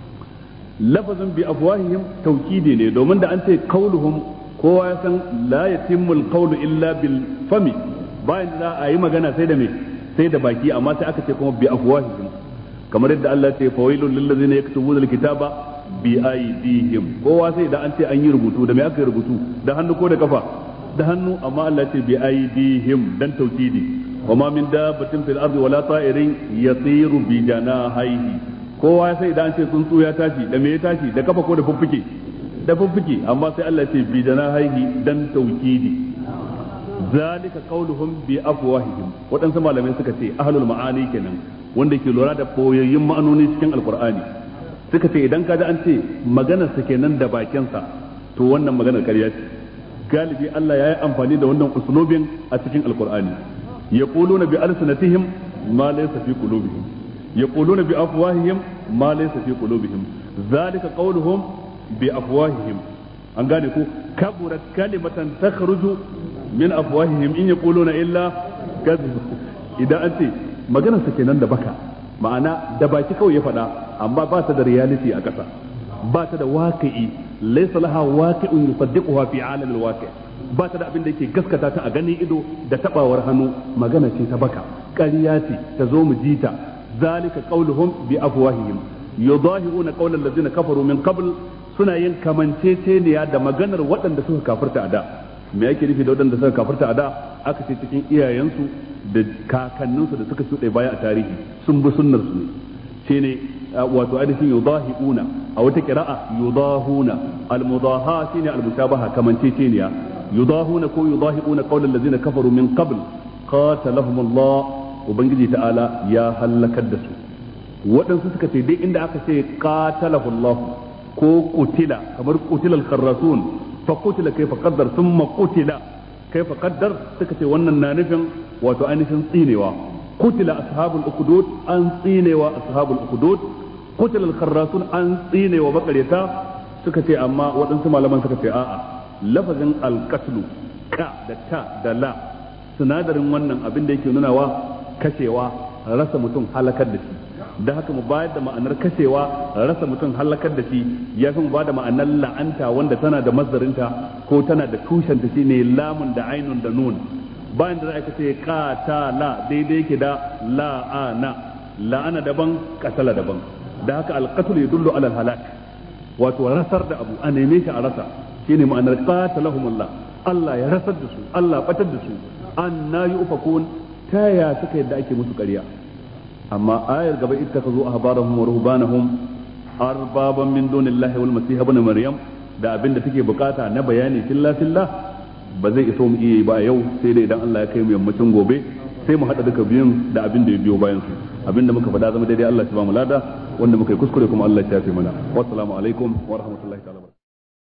Lafazin bi afwahihim tawkidi ne, domin da an ce qauluhum kowa ya san la yatimmul qawlu illa bil fami, bayan da a yi magana sai da me sai da baki, amma sai aka ce kuma bi afwahihim, kamar yadda Allah ce fawailul lil ladzina yaktubuna alkitaba bi aydihim, kowa sai da an ce an yi rubutu da me aka yi rubutu, da hannu ko da kafa, da hannu, amma Allah ce bi aydihim dan tawkidi. wa ma min dabbatin fil ardi wala ta'irin yatiru bi janahihi, kowa sai da an ce tsuntsu ya tashi da me ya tashi, da kafa ko da fuffuke, da fuffuke, amma sai Allah ce bi janahihi dan tawkidi. zalika qauluhum bi afwahihim, waɗansu malamai suka ce ahlul ma'ani kenan, wanda ke lura da boyayyun ma'anoni cikin alqur'ani, suka ce idan kaji an ce maganar sa kenan da bakinsa to wannan maganar ƙarya ce. Galibi Allah ya yi amfani da wannan uslubin a cikin alqur'ani, yaquluna bi alsanatihim ma laysa fi qulubihim, yaquluna bi afwahihim ma laysa fi qulubihim, zalika qauluhum bi afwahihim. An gane ko kaburat kalimatan takhruju min afwahihim in yaquluna illa kadhib. Idan an ce maganar sa kenan da baka, ma'ana da baki kawai ya faɗa, amma ba ta da reality a ƙasa, ba ta da waqi'i, laysa laha waqi'un yusaddiquha fi 'alam al-waqi', ba ta da abin da yake gaskata ta a ganin ido da tabawar hannu, magana ce ta baka, ƙarya ce ta zo mu ji ta. zalika qauluhum bi afwahihim yudahi'una qawla allazina kafaru min qabl, suna yin kamanceceniya da maganar waɗanda suka kafirta a da. Me yake nufi da waɗanda suka kafirta a da? Aka ce cikin iyayensu da kakanninsu da suka shuɗe baya a tarihi sun bi sunnar su ne, shine wato ainihin yudahi'una, a wata qira'a yudahuna, al-mudaha shine al-mushabaha, kamanceceniya. Yudahuna ko yudahi'una qawla allazina kafaru min qabl qatalahum Allah, ubangiji ta'ala ya halakar da su. Waɗansu suka ce dai inda aka ce qatalahu Allah ko qutila, kamar qutila al-kharrasun fa qutila kayfa qaddar thumma qutila kayfa qaddar, suka ce wannan na nufin wato ainihin tsinewa, qutila ashabul ukhdud an tsinewa ashabul ukhdud qutila al-kharrasun an tsinewa bakareta suka ce amma waɗansu malaman suka ce a'a lafazin al-qatlu ka da ta da la sinadarin wannan abin da yake nunawa kashewa rasa mutum halakar da shi da haka mu bayar da ma'anar kashewa rasa mutum halakar da shi ya fi mu ba da ma'anar la'anta wanda tana da mazdarinta ko tana da tushenta shine lamun da ainun da nun bayan da za ka ce qatala daidai yake da la'ana la'ana daban qatala daban da haka al-qatl yadullu ala al-halak wato rasar da abu a neme shi a rasa shine ma'anar qatalahumullah Allah ya rasar da su Allah batar da su anna yufakun ta ya suka yadda ake musu ƙarya amma ayar gaba ittakazu ahbarahum wa ruhbanahum arbaban min dunillahi wal masih ibn maryam da abinda take bukata na bayani filla ba zai iso mu iya ba yau sai dai idan Allah ya kai mu yammacin gobe sai mu hada duka biyun da abin da ya biyo bayan su abinda muka faɗa zama daidai Allah ya ba mu lada wanda muka yi kuskure kuma Allah ya shafe mana wassalamu alaikum wa rahmatullahi ta'ala